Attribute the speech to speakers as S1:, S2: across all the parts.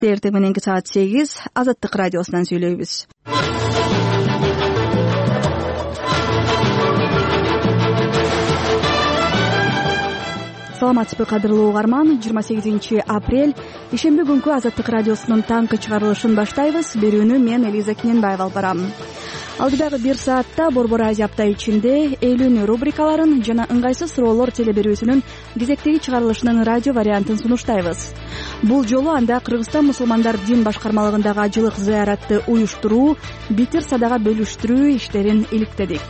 S1: Эртең мененки саат 8 Азаттык радиосунан сүйлөйбүз. Саламатсызбы кадырлуу угарман, 28 апрель ишемби күнкү Азаттык радиосунун таңкы чыгарылышын баштайбыз. Берүүнү мен Элиза Кененбаева алып барам. Алдыдагы 1 саатта Борбор Азия апта ичинде эйлүүнү рубрикаларын жана ыңгайсыз суроолор телеберүүсүнүн кезектеги чыгарылышынын радио вариантын сунуштайбыз. Бул жолу анда Кыргызстан мусулмандар дин башкармалыгындагы ажылык зыяратты уюштуруу, битир садага бөлүштүрүү иштерин иликтедик.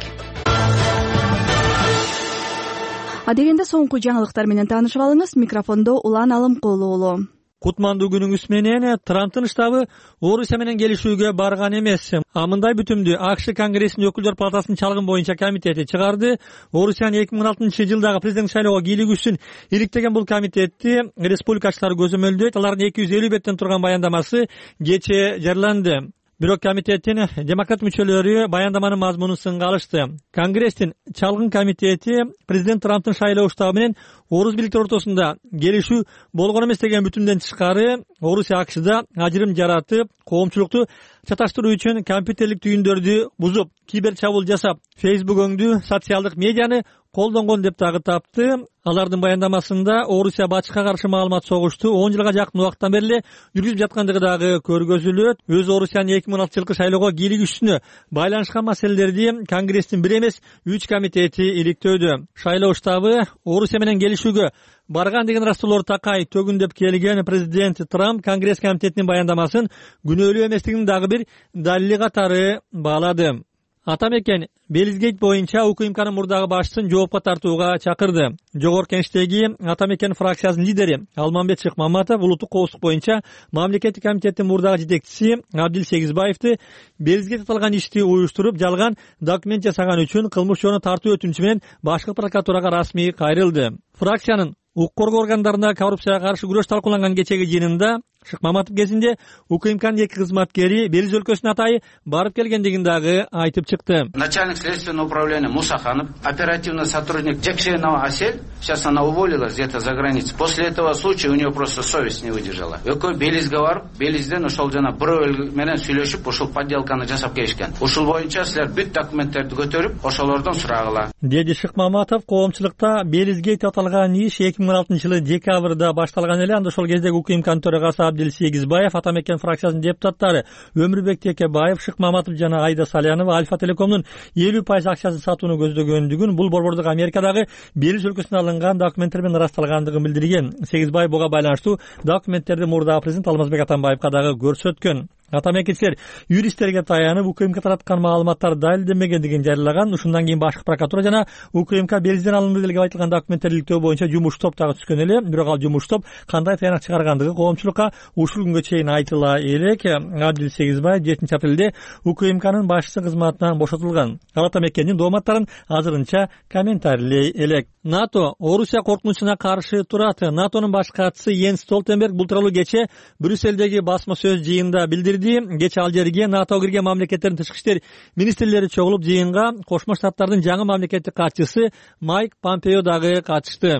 S1: Адегенде соңку жаңылыктар менен таанышып алыңыз. Микрофондо Улан Алымкулуу уулу.
S2: Кутмандуу күнүңүз менен Трамптын штабы Орусия менен келишүүгө барган эмес. Мындай бүтүмдү АКШ Конгрессинин өкүлдөр палатасынын чалгын боюнча комитети чыгарды. Орусиянын 2016-жылдагы президент шайлоого кийлигүүсүн иликтеген бул комитетти республикачылар көзөмөлдөйт. Алардын 250 беттен турган баяндамасы кечээ жарыяланды. Бирок комитеттин демократ мүчөлөрү баяндаманын мазмунун сынга алышты. Конгресстин чалгын комитети президент Трамптын шайлоо штабы менен орус бийликтер ортосунда келишүү болгон эмес деген бүтүмдөн тышкары Орусия АКШда ажырым жаратып, коомчулукту чаташтыруу үчүн компьютерлик түйүндөрдү бузуп, кибер чабуул жасап, Facebook өңдүү, социалдык медианы колдонгон деп дагы тапты. Алардын баяндамасында Орусия батышка каршы маалымат согушту 10 жылга жакын убакыттан бери жүргүзүп жаткандыгы дагы көргөзүлөт. Өз Орусиянын 2016-жылкы шайлоого кийлигүүсүнө байланышкан маселелерди Конгресстин 1 эмес 3 комитети иликтөөдө. Шайлоо штабы Орусия менен келишүүгө барган деген ырастуулар такай төгүндөп келген президент Трамп Конгресс комитетинин баяндамасын күнөөлүү эместигинин дагы бир далили катары баалады. Атамекен Белизгейт боюнча УКМКнын мурдагы башчысын жоопко тартууга чакырды. Жогорку Кеңештеги Атамекен фракциясынын лидери Алмамбет Шыкмаматов улуттук коопсуздук боюнча мамлекеттик комитеттин мурдагы жетекчиси Абдил Сегизбаевди Белизгейт аталган ишти уюштуруп, жалган документ жасаган үчүн кылмыш жөнүндө тартуу өтүнүчү менен башкы прокуратурага расмий кайрылды. Фракциянын укук коргоо органдарында коррупцияга каршы күрөш талкууланган кечеги жыйынында Шыкмаматов кезинде УКМКнын 2 кызматкери Белиз өлкөсүнө атайы барып келгендигин дагы айтып чыкты.
S3: Начальник следственного управления Мусаханов, оперативный сотрудник Джекшенова Асель, сейчас она уволилась где-то за границей. После этого случая у нее просто совесть не выдержала. Экөө Белизге барып, Белизден ошол жана бирөө менен сүйлөшүп, ошол подделканы жасап келишкен. Ошол боюнча силер бүт документтерди көтөрүп, ошолордон сурагыла.
S2: Деди Шыкмаматов, коомчулукта Белизгейт аталган иш 2016-жылы декабрда башталган эле. Анда ошол кездеги УКМКнын төрагасы Абдил Сегизбаев, Атамекен фракциясынын депутаттары Өмүрбек Текебаев, Шыкмаматов жана Айда Салянова Альфа Телекомдун 50% акчасын сатууну көздөгөндүгүн, бул борбордук Америкадагы Белиз өлкөсүнөн алынган документтер менен ырасталгандыгын билдирген. Сегизбаев буга байланыштуу документтерди мурдагы президент Алмазбек Атамбаевга дагы көрсөткөн. Атамекенчилер юристтерге таянып УКМК тараткан маалыматтар далилденбегендигин жарыялаган. Ушундан кийин башкы прокуратура жана УКМК Белизден алынды деп айтылган документтерди иликтөө боюнча жумуш топ дагы түзгөн эле. Бирок ал жумуш топ кандай таянак чыгаргандыгы коомчулукка ушул күнгө чейин айтыла элек. Абдил Сегизбаев 7 апрелде УКМКнын башчысы кызматынан бошотулган. Ал Атамекендин дооматтарын азырынча комментарийлей элек. НАТО Орусия коркунучуна каршы турат. НАТОнун баш катчысы Йенс Столтенберг бул тууралуу кечээ Брюссельдеги басма сөз жыйынында билдирди. Кечээ ал жерге НАТО кирген мамлекеттердин тышкы иштер министрлери чогулуп, жыйынга Кошмо Штаттардын жаңы мамлекеттик катчысы Майк Помпео дагы катышты.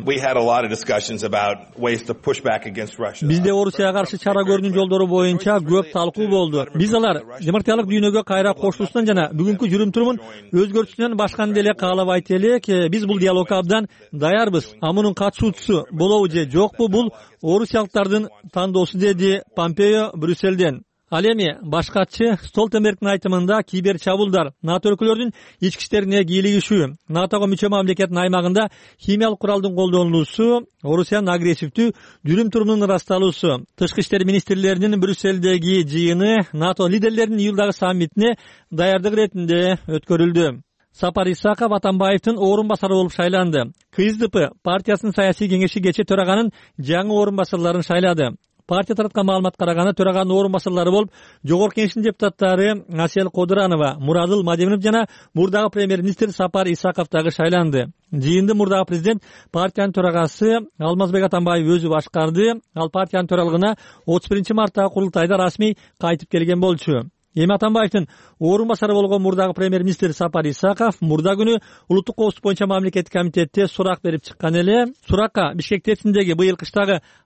S2: Бизде Орусияга каршы чара көрүүнүн жолдору боюнча көп талкуу болду. Биз алар демократиялык дүйнөгө кайра кошулуусунан жана бүгүнкү жүрүм-турумун өзгөртүүсүнөн башканы деле каалабайт элек. Биз бул диалогго абдан даярбыз. Мунун катышуучусу болобу же жокпу, бул орусиялыктардын тандоосу, деди Помпео Брюссельден. Ал эми баш катчы Столтенбергдин айтымында кибер чабуулдар, НАТО өлкөлөрүнүн ички иштерине кийлигишүү, НАТОго мүчө мамлекеттин аймагында химиялык куралдын колдонулуусу, Орусиянын агрессивдүү жүрүм-турумунун ырасталуусу, тышкы иштер министрлеринин Брюссельдеги жыйыны НАТО лидерлеринин июлдагы саммитине даярдык иретинде өткөрүлдү. Сапар Исаков Атамбаевдин орун басары болуп шайланды. КСДП партиясынын саясий кеңеши кечээ төраганын жаңы орун басарларын шайлады. Партия тараткан маалымат караганда төраганын орун басарлары болуп Жогорку Кеңештин депутаттары Асел Кодуранова, Мурадыл Мадеминов жана мурдагы премьер-министр Сапар Исаков дагы шайланды. Жыйынды мурдагы президент партиянын төрагасы Алмазбек Атамбаев өзү башкарды. Ал партиянын төралыгына 31 марттагы курултайда расмий кайтып келген болчу. Эми Атамбаевдин орун басары болгон мурдагы премьер-министр Сапар Исаков мурда күнү улуттук коопсуздук боюнча мамлекеттик комитетте сурак берип чыккан эле. Суракка Бишкек ТЭЦиндеги быйыл кыштагы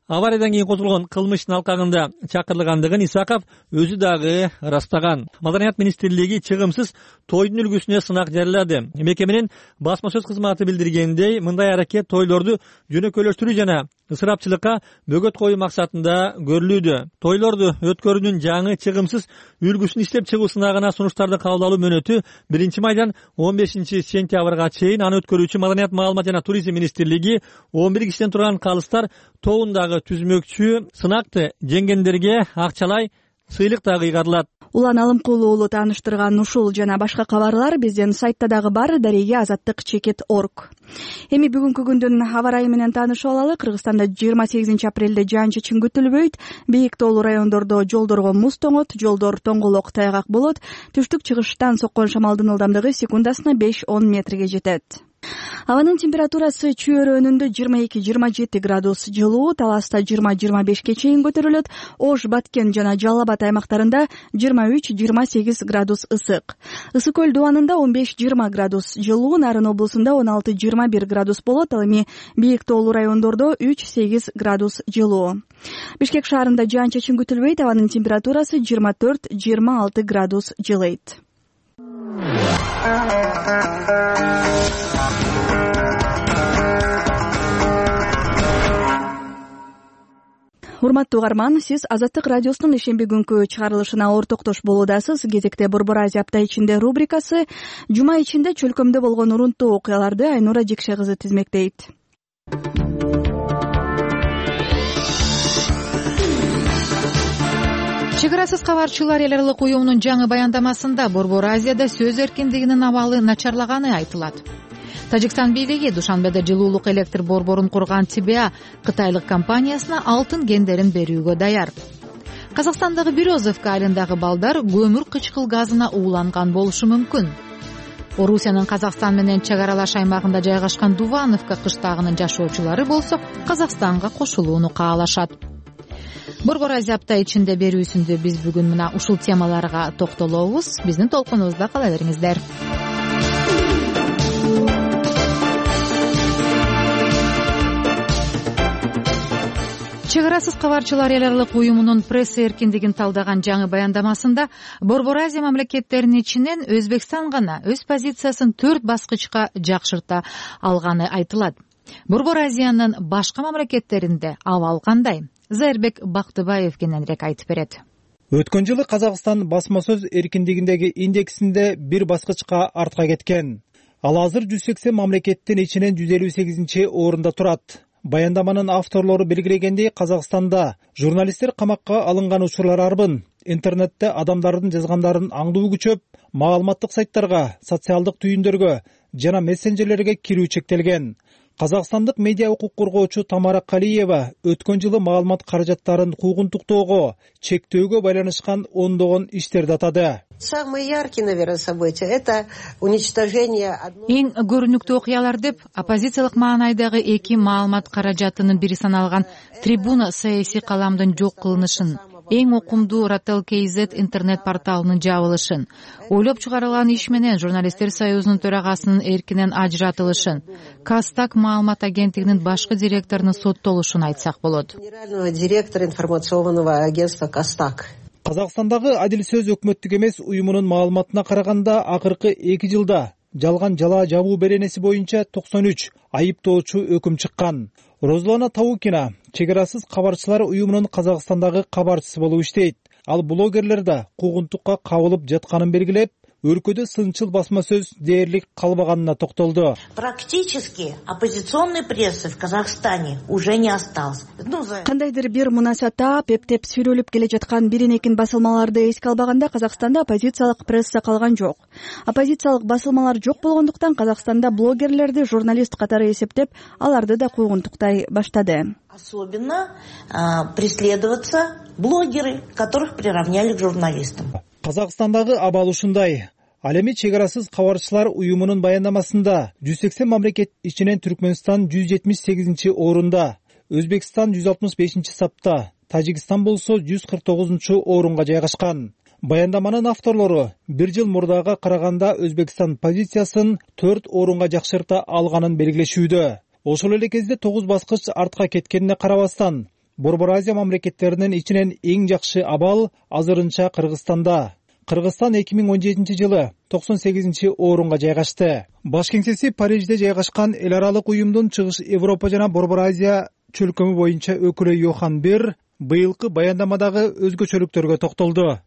S2: авариядан кийин козголгон кылмыштын алкагында чакырылгандыгын Исаков өзү дагы ырастаган. Маданият министрлиги чыгымсыз тойдун үлгүсүнө сынак жарыялады. Мекеменин басма сөз кызматы билдиргендей, мындай аракет тойлорду жөнөкөйлөштүрүү жана ысырапчылыкка бөгөт коюу максатында көрүлүүдө. Тойлорду өткөрүүнүн жаңы чыгымсыз үлгүсүн иштеп чыгуу сынагына сунуштарды кабыл алуу мөөнөтү 1-майдан 15-сентябрга чейин. Аны өткөрүүчү Маданият, маалымат жана туризм министрлиги 11 кишиден турган калыстар тобундагы түзмөкчү. Сынакты жеңгендерге акчалай сыйлык дагы ыйгарылат.
S1: Улан Алымкулуу уулу тааныштырган ушул жана башка кабарлар биздин сайтта дагы бар. Дареге azаттык.org. Эми бүгүнкү күндүн аба ырайы менен таанышып алалы. Кыргызстанда 28 апрелде жаан-чачын күтүлбөйт. Бийик тоолуу райондордо жолдорго муз тоңот, жолдор тоңголок, тайгак болот. Түштүк чыгыштан соккон шамалдын ылдамдыгы секундасына 5-10 метрге жетет. Абанын температурасы чүйөр өнүндө 22-27 градус жылуу, Таласта 20-25 чейин көтөрүлөт. Ош, Баткен жана Жалал Абад аймактарында 23-28 градус ысык. Ысык көл дубанында 15-20 градус жылуу, Нарын облусунда 16-21 градус болот. Ал эми бийик тоолуу райондордо 3-8 градус жылуу. Бишкек шаарында жаан-чачын күтүлбөйт. Абанын температурасы 24-26 градус жылыйт. Урматтуу угарман, сиз Азаттык радиосунун ишемби күнкү чыгарылышына ортоктош болуудасыз. Кезекте Борбор Азия апта ичинде рубрикасы. Жума ичинде чөлкөмдө болгон урунттуу окуяларды Айнура Жекше кызы тизмектейт.
S4: Чек арасыз кабарчылар эл аралык уюмунун жаңы баяндамасында Борбор Азияда сөз эркиндигинин абалы начарлаганы айтылат. Тажикстан бийлиги Душанбеде жылуулук электр борборун курган ТБА кытайлык компаниясына алтын кендерин берүүгө даяр. Казакстандагы Березовка айылындагы балдар көмүр кычкыл газына ууланган болушу мүмкүн. Орусиянын Казакстан менен чек аралаш аймагында жайгашкан Дувановка кыштагынын жашоочулары болсо Казакстанга кошулууну каалашат. Борбор Азия апта ичинде берүүсүндө биз бүгүн мына ушул темаларга токтолобуз. Биздин толкунубузда кала бериңиздер. Чек арасыз кабарчылар эл аралык уюмунун пресс эркиндигин талдаган жаңы баяндамасында Борбор Азия мамлекеттеринин ичинен Өзбекстан гана өз позициясын 4 баскычка жакшырта алганы айтылат. Борбор Азиянын башка мамлекеттеринде абал кандай? Зайырбек Бактыбаев кененирээк айтып берет.
S5: Өткөн жылы Казакстан басма сөз эркиндигиндеги индексинде бир баскычка артка кеткен. Ал азыр 180 мамлекеттин ичинен 158 орунда турат. Баяндаманын авторлору белгилегендей, Казакстанда журналисттер камакка алынган учурлар арбын. Интернетте адамдардын жазгандарын аңдуу күчөп, маалыматтык сайттарга, социалдык түйүндөргө жана мессенджерлерге кирүү чектелген. Казакстандык медиа укук коргоочу Тамара Калиева өткөн жылы маалымат каражаттарын куугунтуктоого, чектөөгө байланышкан ондогон иштерди атады.
S6: Самые яркие, наверное, события — это уничтожение одной...
S4: Эң көрүнүктүү окуялар деп оппозициялык маанайдагы эки маалымат каражатынын бири саналган Трибуна саясий каламдын жок кылынышын, эң окумдуу Ratel KZ интернет порталынын жабылышын, ойлоп чыгарылган иш менен журналисттер союзунун төрагасынын эркинен ажыратылышын, Кастак маалымат агенттигинин башкы директорунун соттолушун айтсак болот.
S6: Генерального директора информационного агентства Кастак.
S5: Казакстандагы Адил сөз өкмөттүк эмес уюмунун маалыматына караганда акыркы 2 жылда жалган жала жабуу беренеси боюнча 93 айыптоочу өкүм чыккан. Розлана Таукина чек арасыз кабарчылар уюмунун Казакстандагы кабарчысы болуп иштейт. Ал блогерлер да куугунтукка кабылып жатканын белгилеп, өлкөдө сынчыл басма сөз дээрлик калбаганына токтолду.
S7: Практически оппозиционной прессы в Казахстане уже не осталось.
S1: Кандайдыр бир мунасаттап, эптеп сүрөлүп келе жаткан бирин-экин басылмаларды эске албаганда Казакстанда оппозициялык пресса калган жок. Оппозициялык басылмалар жок болгондуктан Казакстанда блогерлерди журналист катары эсептеп, аларды да куугунтуктай баштады.
S7: Особенно преследоваться блогеры, которых приравняли к журналистам.
S5: Казакстандагы абал ушундай. Ал эми чек арасыз кабарчылар уюмунун баяндамасында 180 мамлекет ичинен Түркмөнстан 178 орунда, Өзбекстан 165 сапта, Тажикстан болсо 149 орунга жайгашкан. Баяндаманын авторлору 1 жыл мурдага караганда Өзбекстан позициясын 4 орунга жакшырта алганын белгилешүүдө. Ошол эле кезде 9 баскыч артка кеткенине карабастан, Борбор Азия мамлекеттеринин ичинен эң жакшы абал азырынча Кыргызстанда. Кыргызстан 2017 жылы 98-орунга жайгашты. Баш кеңсеси Парижде жайгашкан эл аралык уюмдун Чыгыш Европа жана Борбор Азия чөлкөмү боюнча өкүлү Йохан Бер быйылкы баяндамадагы өзгөчөлүктөргө токтолду.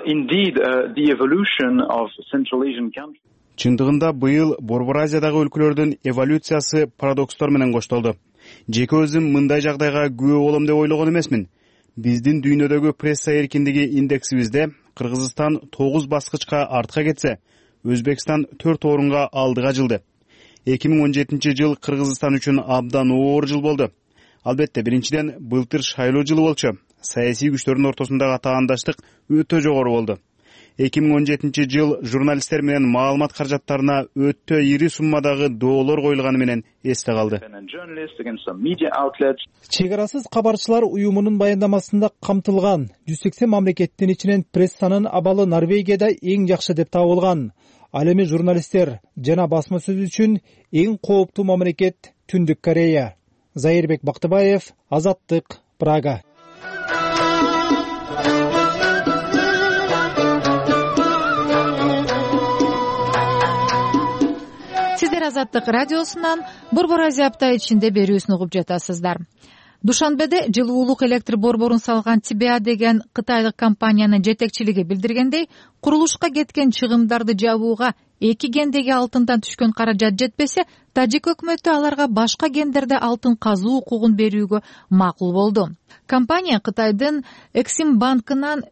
S8: Чындыгында быйыл Борбор Азиядагы өлкөлөрдүн эволюциясы парадокстор менен коштолду. Жеке өзүм мындай жагдайга күбө болом деп ойлогон эмесмин. Биздин дүйнөдөгү пресса эркиндиги индексибизде Кыргызстан 9 баскычка артка кетсе, Өзбекстан 4 орунга алдыга жылды. 2017 жыл Кыргызстан үчүн абдан оор жыл болду. Албетте, биринчиден былтыр шайлоо жылы болчу. Саясий күчтөрдүн ортосундагы таандаштык өтө жогору болду. 2017 жыл журналисттер менен маалымат каражаттарына өтө ири суммадагы доолор коюлганы менен эсте калды.
S5: Чек арасыз кабарчылар уюмунун баяндамасында камтылган 180 мамлекеттин ичинен прессанын абалы Норвегияда эң жакшы деп табылган. Ал эми журналисттер жана басма сөз үчүн эң кооптуу мамлекет Түндүк Корея. Зайырбек Бактыбаев, Азаттык, Прага.
S4: Азаттык радиосунан Борбор Азия апта ичинде берүүсүн угуп жатасыздар. Душанбеде жылуулук электр борборун салган Тибеа деген кытайлык компаниянын жетекчилиги билдиргендей, курулушка кеткен чыгымдарды жабууга 2 гендеги алтындан түшкөн каражат жетпесе, тажик өкмөтү аларга башка гендерде алтын казуу укугун берүүгө макул болду. Компания Кытайдын Эксим банкынан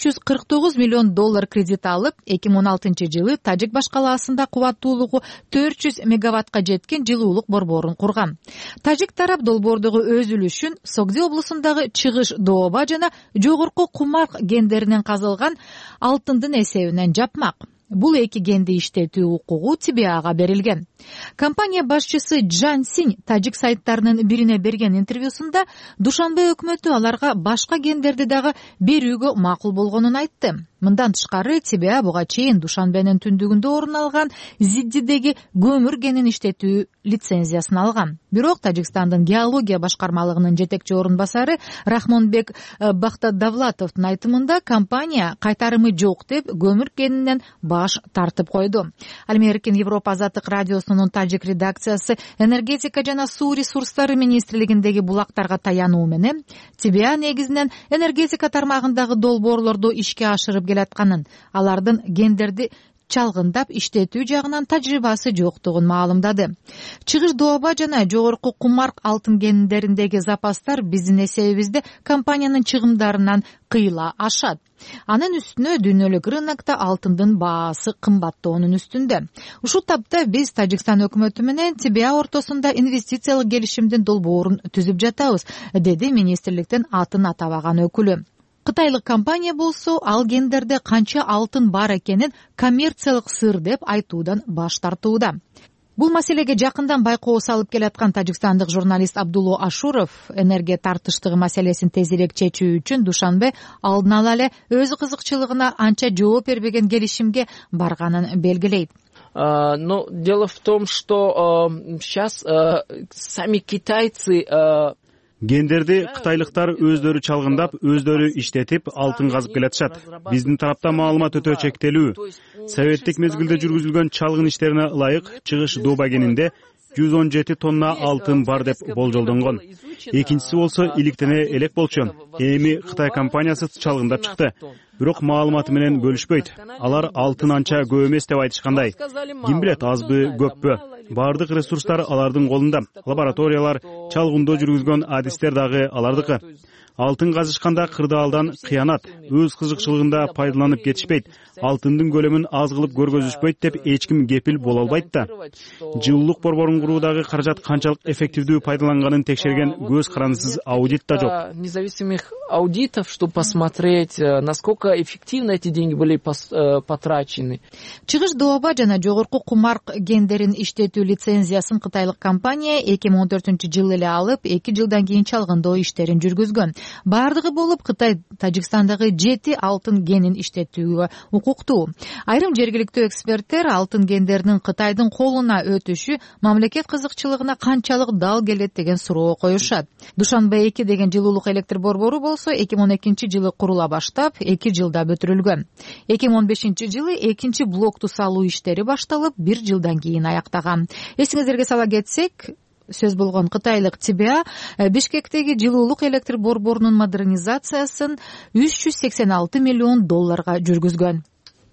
S4: $349 миллион кредит алып, 2016 жылы Тажик баш калаасында кубаттуулугу 400 мегаваттка жеткен жылуулук борборун курган. Тажик тарап долбоордогу өз үлүшүн Согди облусундагы Чыгыш Дооба жана жогорку Кумарк гендеринен казылган алтындын эсебинен жапмак. Бул 2 генди иштетүү укугу Тибеага берилген. Компания башчысы Джан Синь тажик сайттарынын бирине берген интервьюсунда Душанбе өкмөтү аларга башка гендерди дагы берүүгө макул болгонун айтты. Мындан тышкары Тибеа буга чейин Душанбенин түндүгүндө орун алган Зиддидеги көмүр генин иштетүү лицензиясын алган. Бирок Тажикстандын геология башкармалыгынын жетекчи орун басары Рахмонбек Бактадавлатовдун айтымында компания кайтарымы жок деп көмүр генинен баш тартып койду. Ал эми Эркин Европа азаттык радиосунун тажик редакциясы энергетика жана суу ресурстары министрлигиндеги булактарга таянуу менен Тибеа негизинен энергетика тармагындагы долбоорлорду ишке ашырып келатканын, алардын гендерди чалгындап иштетүү жагынан тажрыйбасы жоктугун маалымдады. Чыгыш Дооба жана жогорку Кумарк алтын гендериндеги запастар биздин эсебибизде компаниянын чыгымдарынан кыйла ашат. Анын үстүнө дүйнөлүк рынокто алтындын баасы кымбаттоонун үстүндө. Ушул тапта биз Тажикстан өкмөтү менен Тибеа ортосунда инвестициялык келишимдин долбоорун түзүп жатабыз, деди министрликтен атын атабаган өкүлү. Кытайлык компания болсо ал гендерде канча алтын бар экенин коммерциялык сыр деп айтуудан баш тартууда. Бул маселеге жакындан байкоо салып келаткан тажикстандык журналист Абдулло Ашуров энергия тартыштыгы маселесин тезирээк чечүү үчүн Душанбе алдын ала эле өз кызыкчылыгына анча жооп бербеген келишимге барганын белгилейт.
S9: Но дело в том, что сейчас сами китайцы
S8: гендерди кытайлыктар өздөрү чалгындап, өздөрү иштетип, алтын казып келатышат. Биздин тарапта маалымат өтө чектелүү. Советтик мезгилде жүргүзүлгөн чалгын иштерине ылайык Чыгыш Дооба генинде 117 тонна алтын бар деп болжолдонгон. Экинчиси болсо иликтене элек болчу. Эми Кытай компаниясы чалгындап чыкты. Бирок маалыматы менен бөлүшпөйт. Алар алтын анча көп эмес деп айтышкандай. Ким билет, азбы, көппү? Бардык ресурстар алардын колунда. Лабораториялар, чалгындоо жүргүзгөн адистер дагы алардыкы. Алтын казышканда кырдаалдан кыянат, өз кызыкчылыгында пайдаланып кетишпейт. Алтындын көлөмүн аз кылып көргөзүшпөйт деп эч ким кепил боло албайт да. Жылуулук борборун куруудагы каражат канчалык эффективдүү пайдаланганын текшерген көз карандысыз аудит да жок.
S9: Независимых аудитов, чтобы посмотреть, насколько эффективно эти деньги были потрачены.
S4: Чыгыш Дооба жана жогорку Кумарк гендерин иштетүү лицензиясын кытайлык компания 2014 жылы эле алып, 2 жылдан кийин чалгындоо иштерин жүргүзгөн. Бардыгы болуп Кытай Тажикстандагы 7 алтын генин иштетүүгө укуктуу. Айрым жергиликтүү эксперттер алтын гендеринин Кытайдын колуна өтүшү мамлекет кызыкчылыгына канчалык дал келет деген суроо коюшат. Душанбе 2 деген жылуулук электр борбору болсо 2012-жылы курула баштап 2 жылда бүтүрүлгөн. 2015-жылы экинчи блокту салуу иштери башталып 1 жылдан кийин аяктаган. Эсиңиздерге сала кетсек, сөз болгон кытайлык ТБА Бишкектеги жылуулук электр борборунун модернизациясын $386 миллион жүргүзгөн.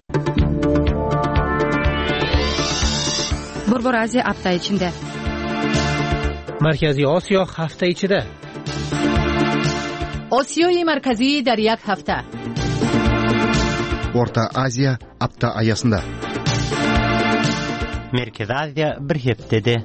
S1: Борбор Азия апта ичинде.
S10: Маркази Осиё ҳафта ичида.
S4: Осиёи марказӣ дар як ҳафта.
S11: Орта Азия апта аясында.
S10: Merkez Азия bir heftede.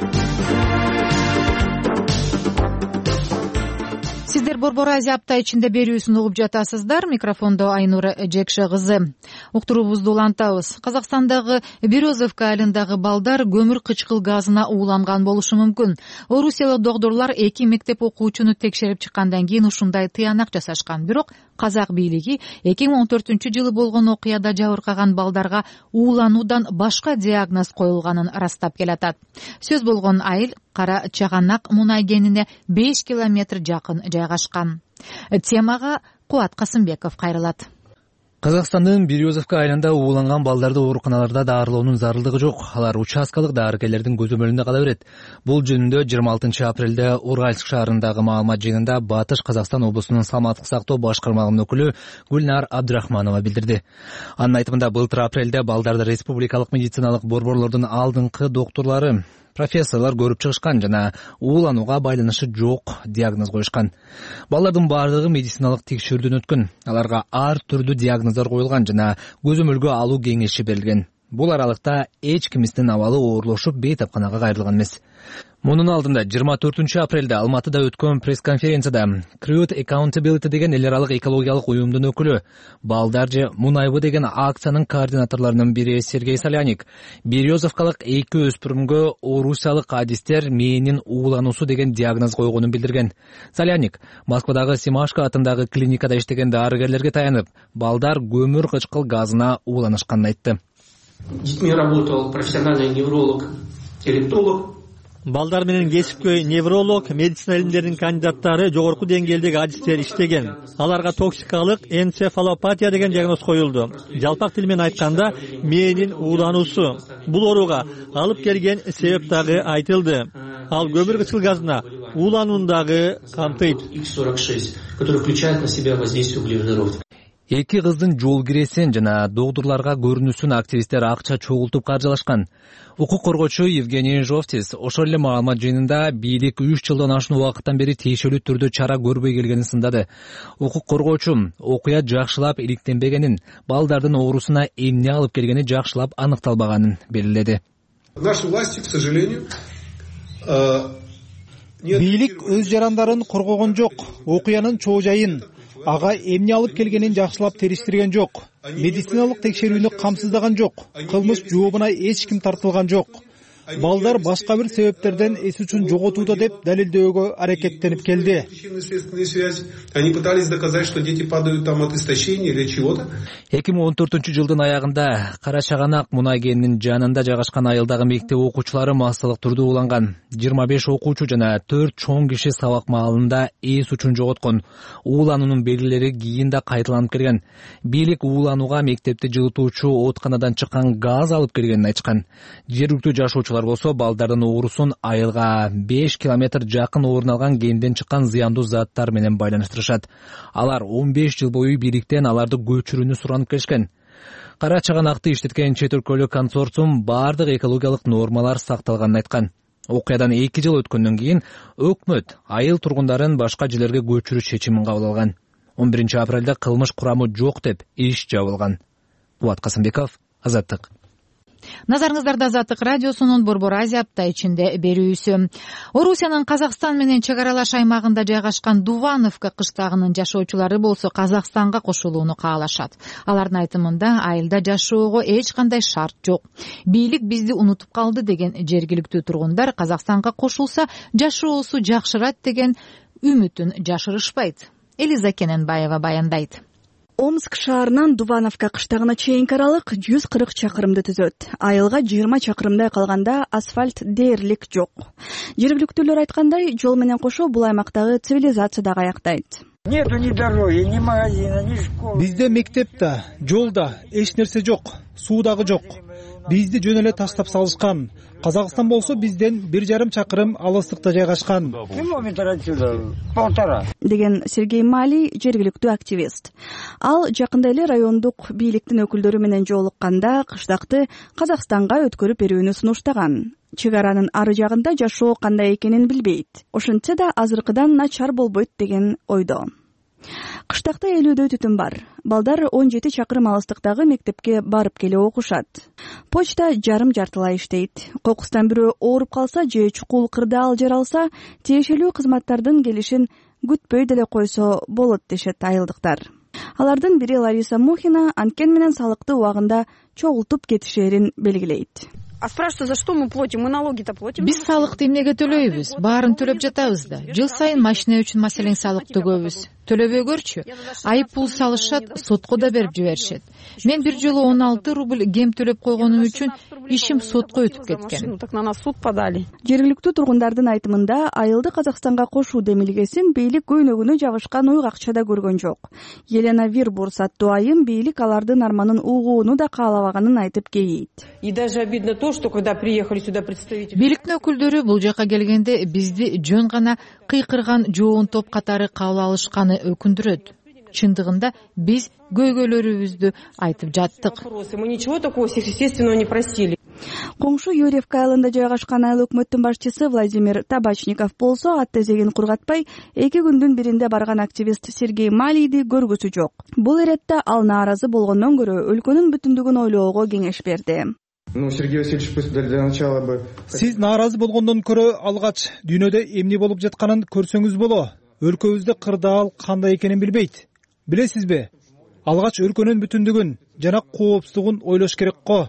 S4: Сиздер Борбор Азия апта ичинде берүүсүн угуп жатасыздар. Микрофондо Айнура Жекше кызы. Уктуруубузду улантабыз. Казакстандагы Березовка айылындагы балдар көмүр кычкыл газына ууланган болушу мүмкүн. Орусиялык доктурлар 2 мектеп окуучуну текшерип чыккандан кийин ушундай тыянак жасашкан. Бирок казак бийлиги 2014-жылы болгон окуяда жабыркаган балдарга уулануудан башка диагноз коюлганын ырастап келатат. Сөз болгон айыл Кара Чаганак мунай кенине 5 километр жакын жайгашкан. Темага Куат Касымбеков кайрылат.
S12: Казакстандын Березовка айылында ууланган балдарды ооруканаларда даарылоонун зарылдыгы жок. Алар участкалык дарыгерлердин көзөмөлүндө кала берет. Бул жөнүндө 26 апрелде Уральск шаарындагы маалымат жыйынында Батыш Казакстан облусунун саламаттык сактоо башкармагынын өкүлү Гүлнар Абдрахманова билдирди. Анын айтымында былтыр апрелде балдарды республикалык медициналык борборлордун алдыңкы доктурлары профессорлор көрүп чыгышкан жана ууланууга байланышы жок диагноз коюшкан. Балдардын бардыгы медициналык текшерүүдөн өткөн. Аларга ар түрдүү диагноздор коюлган жана көзөмөлгө алуу кеңеши берилген. Бул аралыкта эч кимиздин абалы оорлошуп бейтапканага кайрылган эмес. Мунун алдында 24 апрелде Алматыда өткөн пресс-конференцияда Create Accountability деген эл аралык экологиялык уюмдун өкүлү Балдар же Мунайбы деген акциянын координаторлорунун бири Сергей Соляник Березовкалык 2 өспүрүмгө орусиялык адистер мээнин уулануусу деген диагноз койгонун билдирген. Соляник Москвадагы Симашко атындагы клиникада иштеген дарыгерлерге таянып, балдар көмүр кычкыл газына ууланышканын айтты.
S13: Детьми работал профессиональный невролог, диалектолог.
S2: Балдар менен кесипкөй невролог, медицина илимдеринин кандидаттары, жогорку деңгээлдеги адистер иштеген. Аларга токсикалык энцефалопатия деген диагноз коюлду. Жалпак тил менен айтканда, мээнин уулануусу. Бул ооруга алып келген себеп дагы айтылды. Ал көмүр кычкыл газына ууланууну дагы камтыйт.
S13: X46, который включает на себя воздействие углеводородов.
S12: Эки кыздын жол киресин жана доктурларга көрүнүшүн активисттер акча чогултуп каржылашкан. Укук коргоочу Евгений Жовтис ошол эле маалымат жыйынында бийлик 3 жылдан ашуун убакыттан бери тиешелүү түрдө чара көрбөй келгенин сындады. Укук коргоочу окуя жакшылап иликтенбегенин, балдардын оорусуна эмне алып келгени жакшылап аныкталбаганын белгиледи.
S14: Наши власти, к сожалению,
S5: бийлик өз жарандарын коргогон жок, окуянын чоо жайын, ага эмне алып келгенин жакшылап териштирген жок. Медициналык текшерүүнү камсыздаган жок. Кылмыш жообуна эч ким тартылган жок. Балдар башка бир себептерден эс үчүн жоготууда деп далилдөөгө аракеттенип келди.
S14: Они пытались доказать, что дети падают там от истощения или чего-то.
S12: 2014-жылдын аягында Кара Чаганак мунай кенинин жанында жайгашкан айылдагы мектеп окуучулары массалык түрдө ууланган. 25 окуучу жана 4 чоң киши сабак маалында эс үчүн жоготкон. Уулануунун белгилери кийин да кайталанып келген. Бийлик ууланууга мектепти жылытуучу оотканадан чыккан газ алып келгенин айтышкан. Жергиликтүү жашоочулар болсо балдардын оорусун айылга 5 километр жакын орун алган кенден чыккан зыяндуу заттар менен байланыштырышат. Алар 15 жыл бою бийликтен аларды көчүрүүнү суранып келишкен. Кара Чаганакты иштеткен чет өлкөлүк консорциум бардык экологиялык нормалар сакталганын айткан. Окуядан 2 жыл өткөндөн кийин өкмөт айыл тургундарын башка жерлерге көчүрүү чечимин кабыл алган. 11 апрелде кылмыш курамы жок деп иш жабылган. Куат Касымбеков, Азаттык.
S4: Назарыңыздарда Азаттык радиосунун Борбор Азия апта ичинде берүүсү. Орусиянын Казакстан менен чек аралаш аймагында жайгашкан Дувановка кыштагынын жашоочулары болсо Казакстанга кошулууну каалашат. Алардын айтымында айылда жашоого эч кандай шарт жок. Бийлик бизди унутуп калды деген жергиликтүү тургундар Казакстанга кошулса жашоосу жакшырат деген үмүтүн жашырышпайт. Элиза Кененбаева баяндайт.
S1: Омск шаарынан Дувановка кыштагына чейинки аралык 140 чакырымды түзөт. Айылга 20 чакырымдай калганда асфальт дээрлик жок. Жергиликтүүлөр айткандай, жол менен кошо бул аймактагы цивилизация да каяктайт.
S15: Нету ни дороги, ни магазина, ни школы.
S5: Бизде мектеп да, жол да, эч нерсе жок, суу дагы жок. Бизди жөн эле таштап салышкан. Казакстан болсо бизден 1,5 чакырым алыстыкта жайгашкан.
S15: Километр отсюда, 1,5.
S1: Деген Сергей Малий жергиликтүү активист. Ал жакында эле райондук бийликтин өкүлдөрү менен жолукканда кыштакты Казакстанга өткөрүп берүүнү сунуштаган. Чек аранын ары жагында жашоо кандай экенин билбейт. Ошентсе да азыркыдан начар болбойт деген ойдо. Кыштакта 50дөй түтүн бар. Балдар 17 чакырым алыстыктагы мектепке барып келе окушат. Почта жарым-жартылай иштейт. Кокустан бирөө ооруп калса же чукул кырдаал жаралса, тиешелүү кызматтардын келишин күтпөй деле койсо болот дешет айылдыктар. Алардын бири Лариса Мухина анкен менен салыкты убагында чогултуп кетишерин белгилейт.
S16: А спрашивают, за что мы платим? Мы налоги-то платим.
S4: Биз салыкты эмнеге төлөйбүз? Баарын төлөп жатабыз да. Жыл сайын машина үчүн маселең салык төгөбүз. Төлөбөгөрчү, айып пул салышат, сотко да берип жиберишет. Мен бир жолу 16 рубль кем төлөп койгонум үчүн ишим сотко өтүп кеткен.
S16: Так на нас суд подали.
S1: Жергиликтүү тургундардын айтымында айылды Казакстанга кошуу демилгесин бийлик көйнөгүнө жабышкан уйгакчада көргөн жок. Елена Вирбурс аттуу айым бийлик алардын арманын угууну да каалабаганын айтып кейийт.
S16: И даже обидно то, что когда приехали сюда представители.
S4: Бийликтин өкүлдөрү бул жака келгенде бизди жөн гана кыйкырган жоон топ катары кабыл алышканы өкүндүрөт. Чындыгында биз көйгөйлөрүбүздү айтып жаттык.
S16: Мы ничего такого сверхъестественного не просили.
S1: Коңшу Юрьевка айылында жайгашкан айыл өкмөттүн башчысы Владимир Табачников болсо ат тезегин кургатпай 2 күндүн биринде барган активист Сергей Малийди көргүсү жок. Бул эретте ал нааразы болгондон көрө өлкөнүн бүтүндүгүн ойлоого кеңеш берди.
S14: Сергей Васильевич, пусть для начала бы...
S5: Сиз нааразы болгондон көрө алгач дүйнөдө эмне болуп жатканын көрсөңүз боло. Өлкөбүздө кырдаал кандай экенин билбейт. Билесизби? Алгач өлкөнүн бүтүндүгүн жана коопсуздугун ойлош керек го.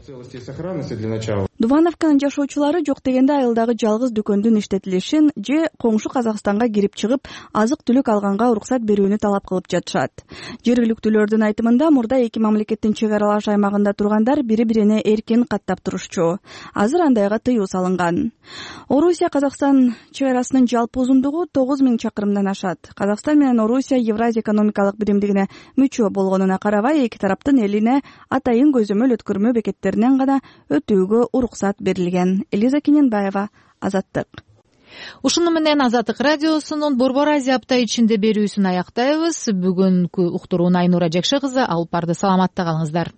S5: Дувановканын жашоочулары жок дегенде айылдагы жалгыз дүкөндүн иштетилишин же коңшу Казакстанга кирип чыгып азык-түлүк алганга уруксат берүүнү талап кылып жатышат. Жергиликтүүлөрдүн айтымында мурда эки мамлекеттин чек аралаш аймагында тургандар бири-бирине эркин каттап турушчу. Азыр андайга тыюу салынган. Орусия Казакстан чек арасынын жалпы узундугу 9000 чакырымдан ашат. Казакстан менен Орусия Евразия экономикалык биримдигине мүчө болгонуна карабай эки тараптын элине атайын көзөмөл өткөрмө бекеттеринен гана өтүүгө уруксат берилген. Элиза Кененбаева, Азаттык.
S4: Ушуну менен Азаттык радиосунун Борбор Азия апта ичинде берүүсүн аяктайбыз. Бүгүнкү уктурууну Айнура Жакшы кызы алып барды. Саламатта калыңыздар.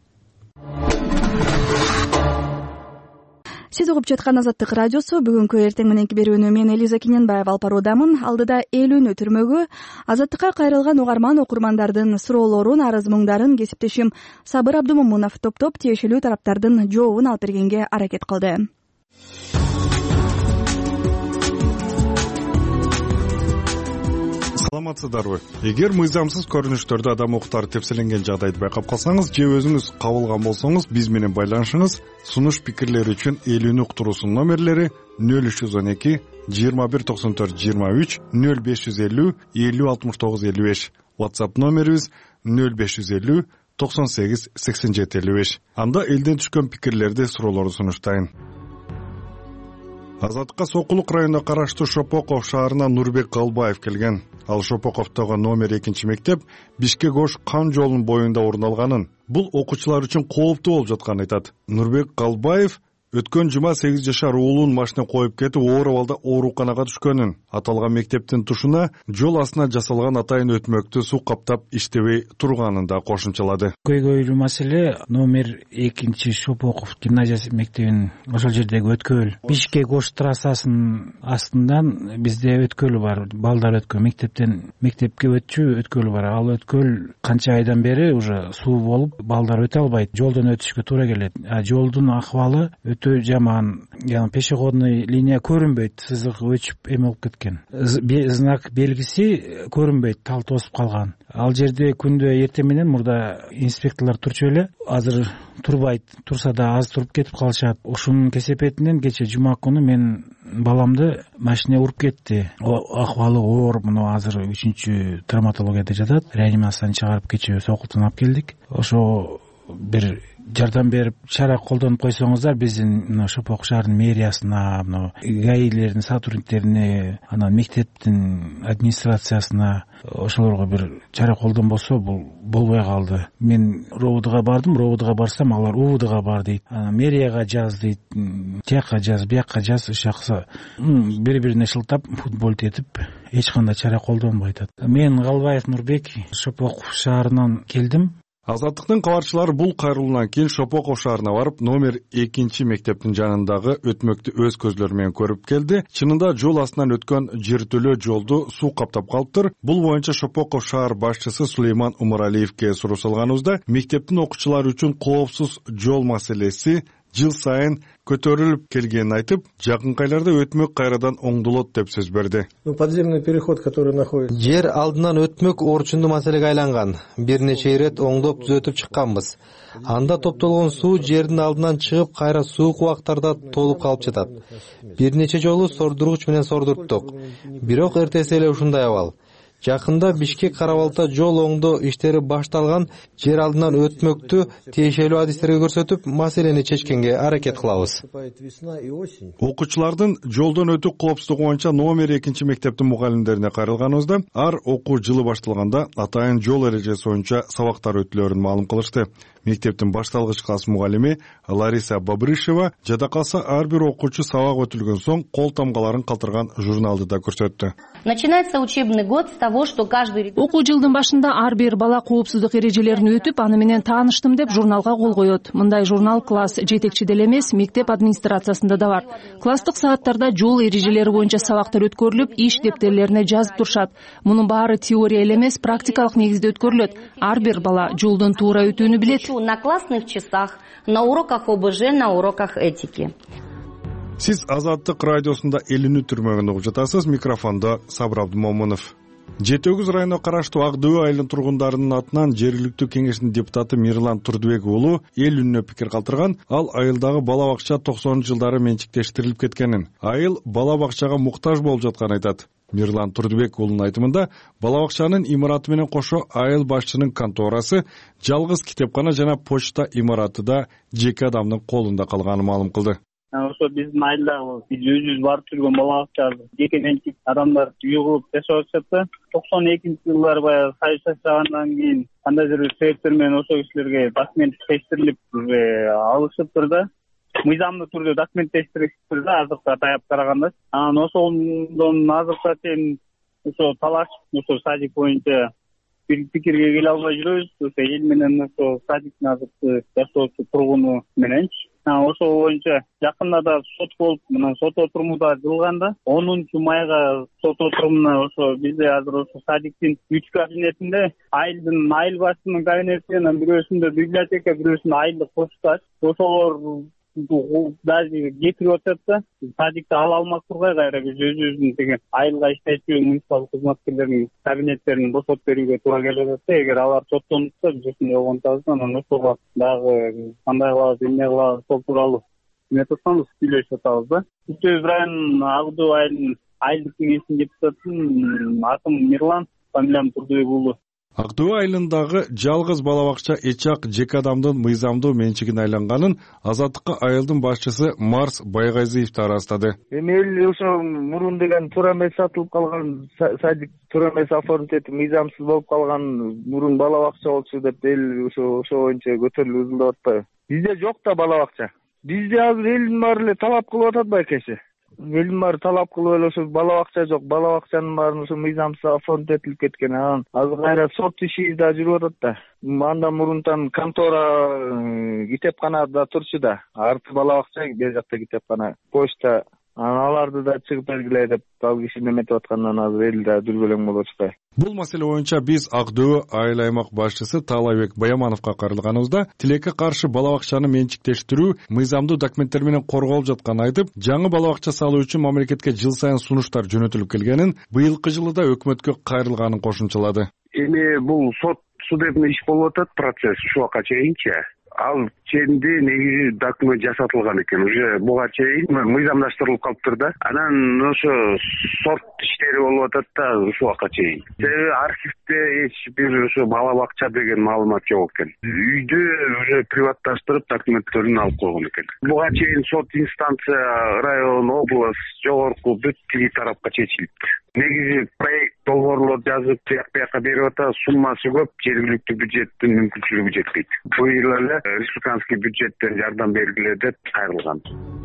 S1: Сиз угуп жаткан Азаттык радиосу бүгүнкү эртең мененки берүүнү мен Элиза Кененбаева алып баруудамын. Алдыда 50 түрмөгү Азаттыкка кайрылган угарман окурмандардын суроолорун, арыз-муңдарын кесиптешим Сабыр Абдумомунов топтоп тиешелүү тараптардын жообун алып бергенге аракет кылды.
S17: Саламатсыздарбы? Эгер мыйзамсыз көрүнүштөрдө адам укуктары тепселенген жагдайды байкап калсаңыз же өзүңүз кабылган болсоңуз, биз менен байланышыңыз. Сунуш пикирлери үчүн 50 уктуруусунун номерлери 0312 2194 23 0550 50 69 55. WhatsApp номерибиз 0550 98 87 55. Анда элден түшкөн пикирлерди, суроолорду сунуштайын. Азаттыкка Сокулук районуна караштуу Шопоков шаарына Нурбек Галбаев келген. Ал Шопоковдогу номер 2 мектеп Бишкек-Ош Кан жолунун боюнда орун алганын, бул окуучулар үчүн кооптуу болуп жатканын айтат. Нурбек Галбаев өткөн жума 8 жашар уулун машина коюп кетип, оор абалда ооруканага түшкөнүн, аталган мектептин тушуна жол астына жасалган атайын өтмөктү суу каптап иштебей турганын да кошумчалады.
S18: Көйгөйлүү маселе номер 2 Шопоков гимназиясы мектебинин ошол жердеги өткөл. Бишкек-Ош трассасынын астынан бизде өткөл бар, балдар өткөл, мектепке өтчү өткөл бар. Ал өткөл канча айдан бери уже суу болуп, балдар өтө албайт, жолдон өтүшкө туура келет. Жолдун акыбалы өтө жаман, яны пешеходный линия көрүнбөйт, сызык өчүп эме болуп кеткен. Знак белгиси көрүнбөйт, тал тосуп калган. Ал жерде күндө эртең менен мурда инспекторлор турчу эле, азыр турбайт, турса да аз туруп кетип калышат. Ушунун кесепетинен кече жума күнү мен баламды машина уруп кетти. Акыбалы оор, мына азыр 3-чү травматологияда жатат. Реанимациядан чыгарып кечээ Сокултан алып келдик. Ошо бир жардам берип, чара колдонуп койсоңуздар, биздин мына Шопок шаарынын мэриясына, мына ГАИлердин сотрудниктерине, анан мектептин администрациясына ошолорго бир чара колдонбосо бул болбой калды. Мен РОВДга бардым, РОВДга барсам алар УВДга бар дейт. Анан мэрияга жаз дейт, тияка жаз, бияка жаз, ишакса бири-бирине шылтап, футбол тетип, эч кандай чара колдонбой атат. Мен Галбаев Нурбек, Шопок шаарынан келдим.
S17: Азаттыктын кабарчылары бул кайрылуудан кийин Шопоков шаарына барып, номер 2 мектептин жанындагы өтмөктү өз көзлөрү менен көрүп келди. Чынында жол астынан өткөн жертөлө жолду суу каптап калыптыр. Бул боюнча Шопоков шаар башчысы Сулейман Умаралиевке суроо салганыбызда, мектептин окуучулары үчүн коопсуз жол маселеси жыл сайын көтөрүлүп келгенин айтып, жакынкы айларда өтмөк кайрадан оңдолот деп сөз берди.
S19: Подземный переход, который находится.
S20: Жер алдынан өтмөк орчундуу маселеге айланган. Бир нече ирет оңдоп түзөтүп чыкканбыз. Анда топтолгон суу жердин алдынан чыгып, кайра суук убактарда толуп калып жатат. Бир нече жолу сордургуч менен сордурттук. Бирок эртеси эле ушундай абал. Жакында Бишкек Карабалта жол оңдоо иштери башталган. Жер алдынан өтмөктү тиешелүү адистерге көрсөтүп, маселени чечкенге аракет кылабыз.
S17: Окуучулардын жолдон өтүү коопсуздугу боюнча номер 2 мектептин мугалимдерине кайрылганыбызда, ар окуу жылы башталганда атайын жол эрежеси боюнча сабактар өтүүлөрүн маалым кылышты. Мектептин башталгыч класс мугалими Лариса Бабрышева жада калса ар бир окуучу сабак өтүлгөн соң кол тамгаларын калтырган журналды да көрсөттү.
S21: Начинается учебный год с того, что каждый...
S22: Окуу жылдын башында ар бир бала коопсуздук эрежелерин өтүп, аны менен тааныштым деп журналга кол коет. Мындай журнал класс жетекчиде эле эмес, мектеп администрациясында да бар. Класстык сааттарда жол эрежелери боюнча сабактар өткөрүлүп, иш дептерлерине жазып турушат. Мунун баары теория эле эмес, практикалык негизде өткөрүлөт. Ар бир бала жолдон туура өтүүнү билет.
S21: На классных часах, на уроках ОБЖ, на уроках этики.
S17: Сиз Азаттык радиосунда Элүүнү түрмөгүндө угуп жатасыз. Микрофондо Сабыр Абдымомунов. Жети-Өгүз районуна караштуу Ак Дөбө айылынын тургундарынын атынан жергиликтүү кеңештин депутаты Мирлан Турдубек уулу эл үнүнө пикир калтырган. Ал айылдагы бала бакча 90-жылдары менчиктештирилип кеткенин, айыл бала бакчага муктаж болуп жатканын айтат. Мирлан Турдубек уулунун айтымында, бала бакчанын имараты менен кошо айыл башчынын конторасы, жалгыз китепкана жана почта имараты да жеке адамдын колунда калганын маалым кылды.
S23: Ошо биздин айылдагы биз өзүбүз барып жүргөн бала бакча жеке менчик адамдар үй куруп жашап атышат. 92-жылдары баягы сайыс жашагандан кийин кандайдыр бир себептер менен ошол кишилерге документтештирилип алышыптыр да. Мыйзамдуу түрдө документтештириптир да, азыркыга таяп караганда. Анан ошондон азыркыга чейин ошо талашып, ошо садик боюнча бир пикирге келе албай жүрөбүз. Ошо эл менен ошо садиктин азыркы жашоочу тургуну мененчи. Ошол боюнча жакында да сот болуп, мына сот отуруму да жылганда 10-майга сот отурумуна ошо бизде азыр ошо садиктин 3 кабинетинде айыл башчынын кабинети менен бирөөсүндө библиотека, бирөөсүндө айылдык почта. Ошолор даже кетирип атат да. Садикти ала алмак тургай кайра биз өзүбүздүн деген айылга иштечү муниципалдык кызматкерлердин кабинеттерин бошотуп берүүгө туура келип атат. Эгер алар соттонутса биз ушундай болгонтабыз, анан ошого дагы кандай кылабыз, эмне кылабыз, сол тууралуу эметип атсаңыз сүйлөшүп атабыз да. Жети-Өгүз районунун Ак Дөбө айылынын айылдык кеңешинин депутатымын. Атым Мирлан, фамилиям Турдубек уулу.
S17: Ак Дөбө айылындагы жалгыз бала бакча эчак жеке адамдын мыйзамдуу менчигине айланганын Азаттыкка айылдын башчысы Марс Байгазиев да ырастады.
S24: Эми эл ошо мурун деген туура эмес сатылып калган, садик туура эмес оформить этип мыйзамсыз болуп калган, мурун бала бакча болчу деп эл ошо боюнча көтөрүлүп узулуп атпайбы? Бизде жок да бала бакча. Бизде азыр элдин баары эле талап кылып атат байкеши. Элдин баары талап кылып эле ошо бала бакча жок, бала бакчанын баарын ошо мыйзамсыз оформить этилип кеткен. Анан азыр кайра сот иши да жүрүп атат да. Андан мурунтан контора, китепкана да турчу да. Арты бала бакча, бер жакта китепкана, почта. Аларды да чыгып белгилей деп ал киши неметип аткандан азыр эл да дүрбөлөң болуп атышпайбы?
S17: Бул маселе боюнча биз Ак Дөбө айыл аймак башчысы Таалайбек Баямановго кайрылганыбызда тилекке каршы бала бакчаны менчиктештирүү мыйзамдуу документтер менен корголуп жатканын айтып, жаңы бала бакча салуу үчүн мамлекетке жыл сайын сунуштар жөнөтүлүп келгенин, быйылкы жылы да өкмөткө кайрылганын кошумчалады.
S25: Эми бул судебный иш болуп атат, процесс ушул вакытка чейинчи.
S3: ал ченди негизи документ жасатылган экен, уже буга чейин мыйзамдаштырылып калыптыр да. Анан ошо сот иштери болуп атат да ушул убакка чейин. Себеби архивде эч бир ошо бала бакча деген маалымат жок экен. Үйдү уже приватташтырып документтерин алып койгон экен. Буга чейин сот инстанция, район, область, жогорку бүт тиги тарапка чечилипти. Негизи проект долбоорлор жазып тияк-бияка берип атат, суммасы көп, жергиликтүү бюджеттин мүмкүнчүлүгү жетпейт. Быйыл эле республиканский бюджеттен жардам бергиле деп кайрылган.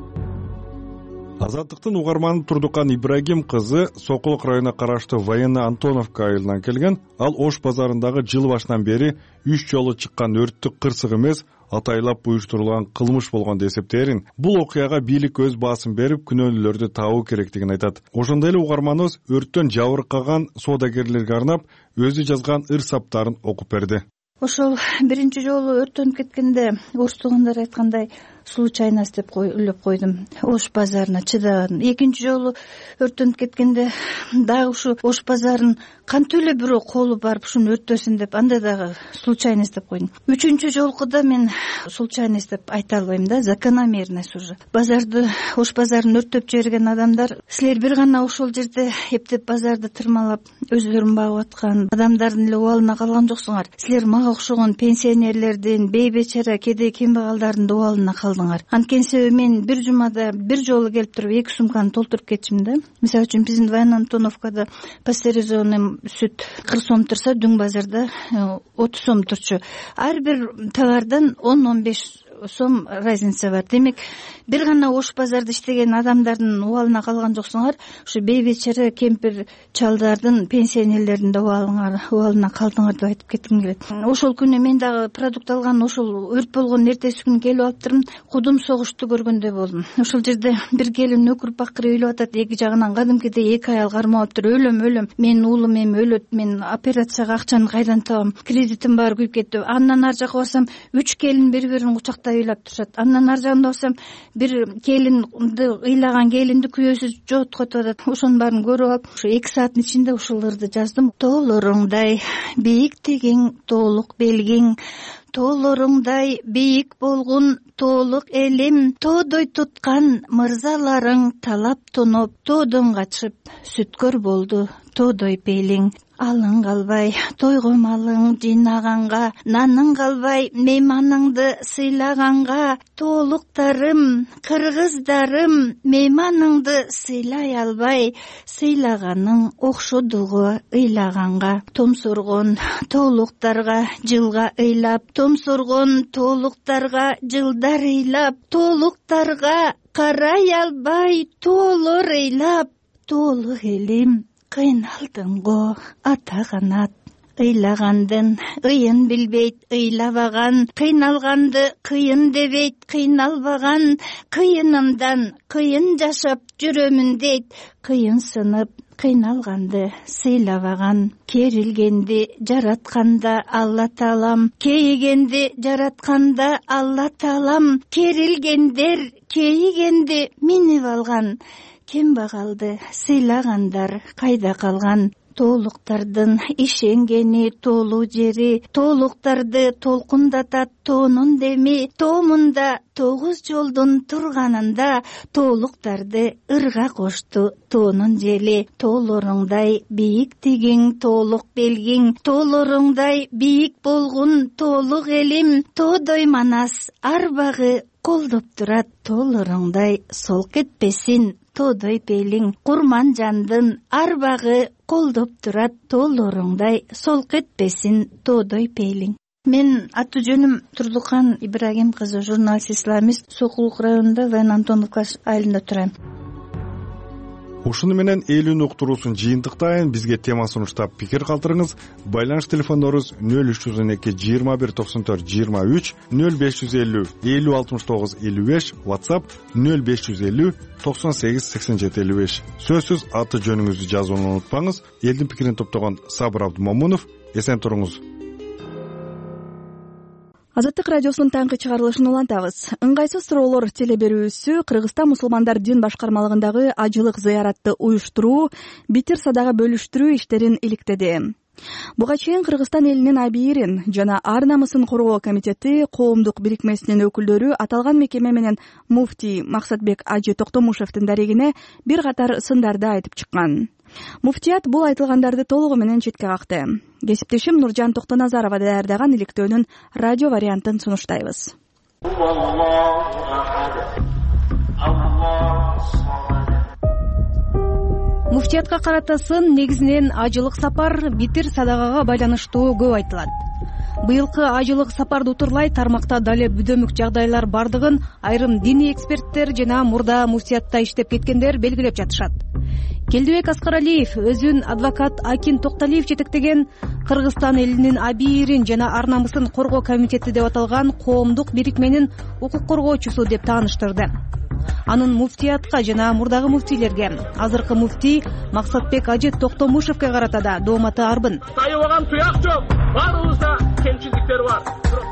S17: Азаттыктын угарманы Турдукан Ибрагим кызы Сокулук районуна караштуу Военно Антоновка айылынан келген. Ал Ош базарындагы жыл башынан бери 3 жолу чыккан өрттү кырсык эмес, атайлап уюштурулган кылмыш болгон деп эсептээрин. Бул окуяга бийлик өз баасын берип, күнөөлүүлөрдү табуу керектигин айтат. Ошондой эле угарманыбыз өрттөн жабыркаган соодагерлерге арнап өзү жазган ыр-саптарын окуп берди.
S6: Ошол биринчи жолу өрттөнүп кеткенде орус туугандар айткандай случайность деп ойлоп койдум. Ош базарына чыдаган. Экинчи жолу өрттөнүп кеткенде дагы ушу Ош базарын кантип эле бирөө колу барып ушуну өрттөсүн деп анда дагы случайность деп койдум. Үчүнчү жолкуда мен случайность деп айта албайм да, закономерность уже. Базарды, Ош базарын өрттөп жиберген адамдар, силер бир гана ошол жерде эптеп базарды тырмалап өздөрүн багып аткан адамдардын эле убалына калган жоксуңар. Силер мага окшогон пенсионерлердин, бейбечара, кедей кембагалдардын убалына калдыңар. Анткени себеби мен бир жумада бир жолу келип туруп 2 сумканы толтуруп кетчүмүн да. Мисалы үчүн биздин Военно Антоновкада пастеризованный сүт 40 сом турса, Дүң базарда 30 сом турчу. Ар бир товардан 10-15 сом разница бар. Демек, бир гана Ош базарда иштеген адамдардын убалына калган жоксуңар, ушу бейбечара кемпир чалдардын, пенсионерлердин да убалына калдыңар деп айтып кетким келет. Ошол күнү мен дагы продукт алган, ошол өрт болгон эртеси күнү келип алыптырмын, кудум согушту көргөндөй болдум. Ошол жерде бир келин өкүрүп бакырып ыйлап атат, эки жагынан кадимкидей 2 аял кармап атыр. Өлөм, менин уулум эми өлөт, мен операцияга акчаны кайдан табам, кредитим баары күйүп кетти. Андан ар жакка барсам 3 келин бири-бирин кучактай ыйлап турушат. Андан ар жагында барсам бир келинди ыйлаган келинди күйөөсү жооткотуп атат. Ошонун баарын көрүп алып, ушу 2 сааттын ичинде ушул ырды жаздым. Тоолоруңдай бийиктигиң, тоолук белгиң, тоолоруңдай бийик болгун тоолук элим, тоодой туткан мырзаларың талап тоноп, тоодон качып сүткөр болду тоодой пелиң. Алың калбай тойго малың жыйнаганга, наның калбай мейманыңды сыйлаганга, тоолуктарым, кыргыздарым, мейманыңды сыйлай албай, сыйлаганың окшодуго ыйлаганга. Томсоргон тоолуктарга жылга ыйлап, томсоргон тоолуктарга жылдар ыйлап, тоолуктарга карай албай тоолор ыйлап, тоолук элим кыйналдың го ата канат. Ыйлагандын ыйын билбейт ыйлабаган, кыйналганды кыйын дебейт кыйналбаган, кыйынымдан кыйын жашап жүрөмүн дейт, кыйынсынып кыйналганды сыйлабаган. Керилгенди жаратканда Алла Таалам, кейигенди жаратканда Алла Таалам, керилгендер кейигенди минип алган, кембагалды сыйлагандар кайда калган. Тоолуктардын ишенгени тоолуу жери, тоолуктарды толкундатат тоонун деми, тоомунда 9 жолдун турганында, тоолуктарды ырга кошту тоонун жели. Тоолоруңдай бийиктигиң, тоолук белгиң, тоолоруңдай бийик болгун тоолук элим, тоодой манас арбагы колдоп турат, тоолоруңдай сол кетпесин тоодой пелиң. Курман жандын арбагы колдоп турат, тоолоруңдай сол кетпесин тоодой пелиң. Мен аты жөнүм Турдукан Ибрагим кызы, журналист, исламист, Сокулук районунда Военно Антоновка айылында турам.
S17: Ушуну менен элүүнү уктуруусун жыйынтыктайын. Бизге тема сунуштап пикир калтырыңыз. Байланыш телефондорубуз 0312 21 94 23, 0550 50 69 55, WhatsApp 0550 98 87 55. Сөзсүз аты жөнүңүздү жазууну унутпаңыз. Элдин пикирин топтогон Сабыр Абдумомунов. Эсен туруңуз.
S1: Азаттык радиосунун таңкы чыгарылышын улантабыз. Ыңгайсыз суроолор теле берүүсү Кыргызстан мусулмандар дин башкармалыгындагы ажылык зыяратты уюштуруу, битир садага бөлүштүрүү иштерин иликтеди. Буга чейин Кыргызстан элинин абийирин жана ар намысын коргоо комитети коомдук бирикмесинин өкүлдөрү аталган мекеме менен муфтий Максатбек Ажы Токтомушевдин дарегине бир катар сындарды айтып чыккан. Муфтият бул айтылгандарды толугу менен четке какты. Кесиптешим Нуржан Токтоназарова даярдаган иликтөөнүн радио вариантын сунуштайбыз. Муфтиятка карата сын негизинен ажылык сапар, битир садагага байланыштуу көп айтылат. Быйылкы ажылык сапарды утурлай тармакта дале бүдөмүк жагдайлар бардыгын айрым диний эксперттер жана мурда муфтиятта иштеп кеткендер белгилеп жатышат. Келдибек Аскаралиев өзүн адвокат Акин Токталиев жетектеген Кыргызстан элинин абийирин жана ар намысын коргоо комитети деп аталган коомдук бирикменин укук коргоочусу деп тааныштырды. Анын муфтиятка жана мурдагы муфтийлерге, азыркы муфтий Максатбек Ажы Токтомушевке карата да дооматы арбын.
S7: Тайыбаган туяк жок, баарыбызда кемчиликтер бар.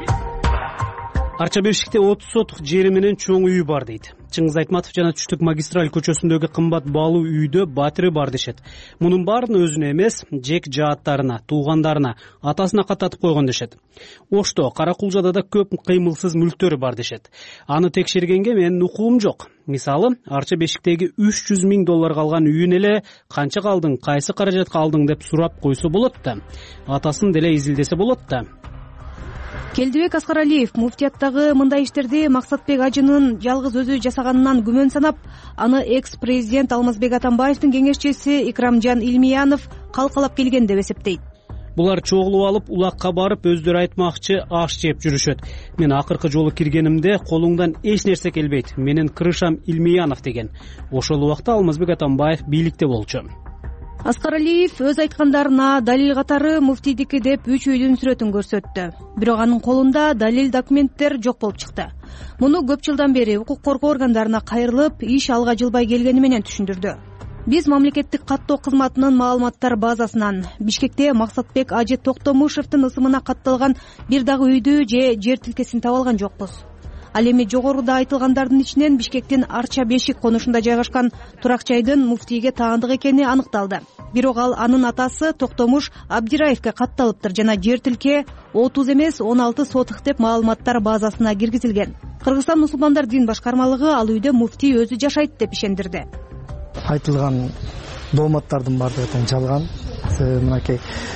S8: Арча Бешикте 30 сотук жери менен чоң үй бар дейт. Чыңгыз Айтматов жана Түштүк магистраль көчөсүндөгү кымбат баалуу үйдө батиры бар дешет. Мунун баарын өзүнө эмес, жек жааттарына, туугандарына, атасына каттатып койгон дешет. Ошто Каракулжада да көп кыймылсыз мүлктөрү бар дешет. Аны текшергенге менин укугум жок. Мисалы, Арча Бешиктеги $300 000 калган үйүн эле канча калдың, кайсы каражатка алдың деп сурап койсо болот да. Атасын деле изилдесе болот да.
S22: Келдибек Аскаралиев муфтияттагы мындай иштерди Максатбек Ажынын жалгыз өзү жасаганынан күмөн санап, аны экс-президент Алмазбек Атамбаевдин кеңешчиси Икрамжан Илмиянов калкалап келген деп эсептейт.
S8: Булар чогулуп алып, улакка барып өздөрү айтмакчы аш жеп жүрүшөт. Мен акыркы жолу киргенимде колуңдан эч нерсе келбейт. Менин крышам Илмиянов деген. Ошол убакта Алмазбек Атамбаев бийликте болчу.
S22: Аскаралиев өз айткандарына далил катары муфтийдики деп 3 үйдүн сүрөтүн көрсөттү. Бирок анын колунда далил документтер жок болуп чыкты. Муну көп жылдан бери укук коргоо органдарына кайрылып, иш алга жылбай келгени менен түшүндүрдү. Биз мамлекеттик каттоо кызматынын маалыматтар базасынан Бишкекте Максатбек Ажы Токтомушевдин ысымына катталган бир дагы үйдү же жер тилкесин таба алган жокпуз. Ал эми жогоруда айтылгандардын ичинен Бишкектин Арча Бешик конушунда жайгашкан турак жайдын муфтийге таандык экени аныкталды. Бирок ал анын атасы Токтомуш Абдираевке катталыптыр жана жер тилке 30 эмес 16 сотук деп маалыматтар базасына киргизилген. Кыргызстан мусулмандар дин башкармалыгы ал үйдө муфтий өзү жашайт деп ишендирди.
S19: Айтылган дооматтардын баардыгы тең жалган. Мынакей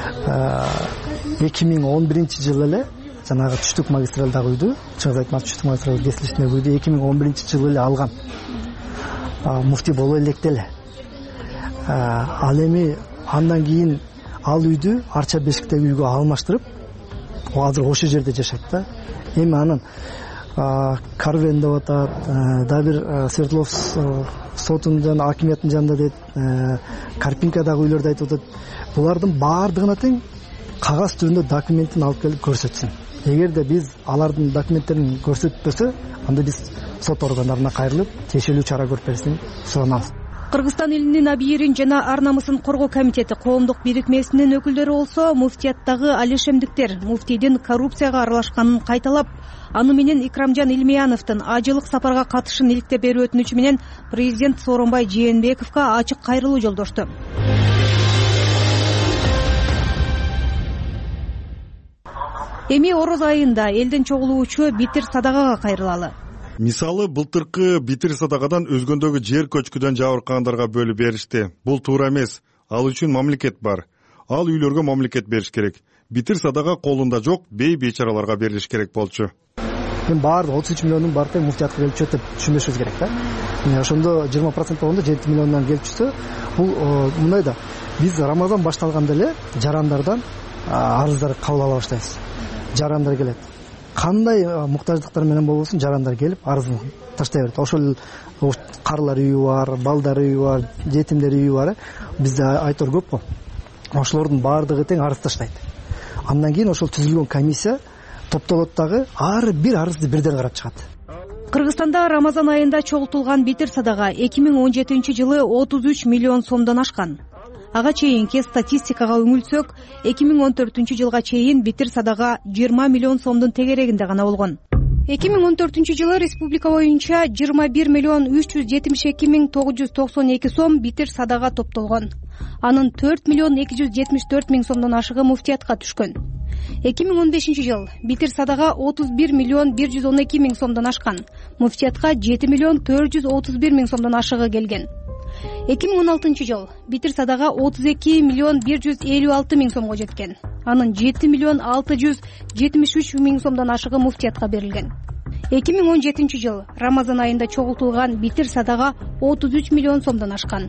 S19: 2011-жылы эле жанагы Түштүк магистралдагы үйдү, Чыңгыз Айтматов Түштүк магистралдагы кесилиштеги үйдү 2011-жылы эле алган. Муфтий боло электе эле. Ал эми андан кийин ал үйдү Арча Бешиктеги үйгө алмаштырып, азыр ошол жерде жашайт да. Эми анын Карвен деп атат, да бир Свердловск сотунун акимияттын жанында дейт, Карпинкадагы үйлөрдү айтып атат. Булардын баардыгына тең кагаз түрүндө документин алып келип көрсөтсүн. Эгерде биз алардын документтерин көрсөтпөсө, анда биз сот органдарына кайрылып, тиешелүү чара көрүп беришин суранабыз.
S22: Кыргызстан элинин абийирин жана ар намысын коргоо комитети коомдук бирикмесинин өкүлдөрү болсо, муфтияттагы алишемдиктер муфтийдин коррупцияга аралашканын кайталап, аны менен Икрамжан Илмияновдун ажылык сапарга катышын иликтеп берүү өтүнүчү менен президент Сооронбай Жээнбековго ачык кайрылуу жолдошту. Эми ороз айында элден чогулуучу битир садагага кайрылалы.
S17: Мисалы, былтыркы битир садагадан өзгөндөгү жер көчкүдөн жабыркагандарга бөлүп беришти. Бул туура эмес. Ал үчүн мамлекет бар. Ал үйлөргө мамлекет бериш керек. Битир садага колунда жок бейчараларга берилиш керек болчу.
S19: Эми баары 33 миллиондун баары муфтиятка келип чөт деп түшүнбөшүбүз керек да. Ошондо 20% болгондо 7 миллиондон келип чыкса, бул мындай да. Биз Рамазан башталганда эле жарандардан арыздар кабыл ала баштайбыз. Жарандар келет. Кандай муктаждыктар менен болбосун, жарандар келип арызын таштай берет. Ошол карлар үйү бар, балдар үйү бар, жетимдер үйү бар. Бизде айтор көп го. Ошолордун баардыгы тең арыз таштайт. Андан кийин ошол түзүлгөн комиссия топтолот дагы ар бир арызды бирден карап чыгат.
S22: Кыргызстанда Рамазан айында чогултулган битир садага 2017-жылы 33 миллион сомдон ашкан. Ага чейинки статистикага үңүлсөк, 2014-жылга чейин битир садага 20 миллион сомдун тегерегинде гана болгон.
S2: 2014 республика боюнча 21,372,992 сом битир садага топтолгон. Анын 4,274,000 сомдон ашыгы муфтиятка түшкөн. 2015 битир садага 31,112,000 сомдон ашкан. Муфтиятка 7,431,000 сомдон ашыгы келген. 2016 битир садага 32,156,000 сомго жеткен. Анын 7,673,000 сомдон ашыгы муфтиятка берилген. 2017 Рамазан айында чогултулган битир садага 33 миллион сомдон ашкан.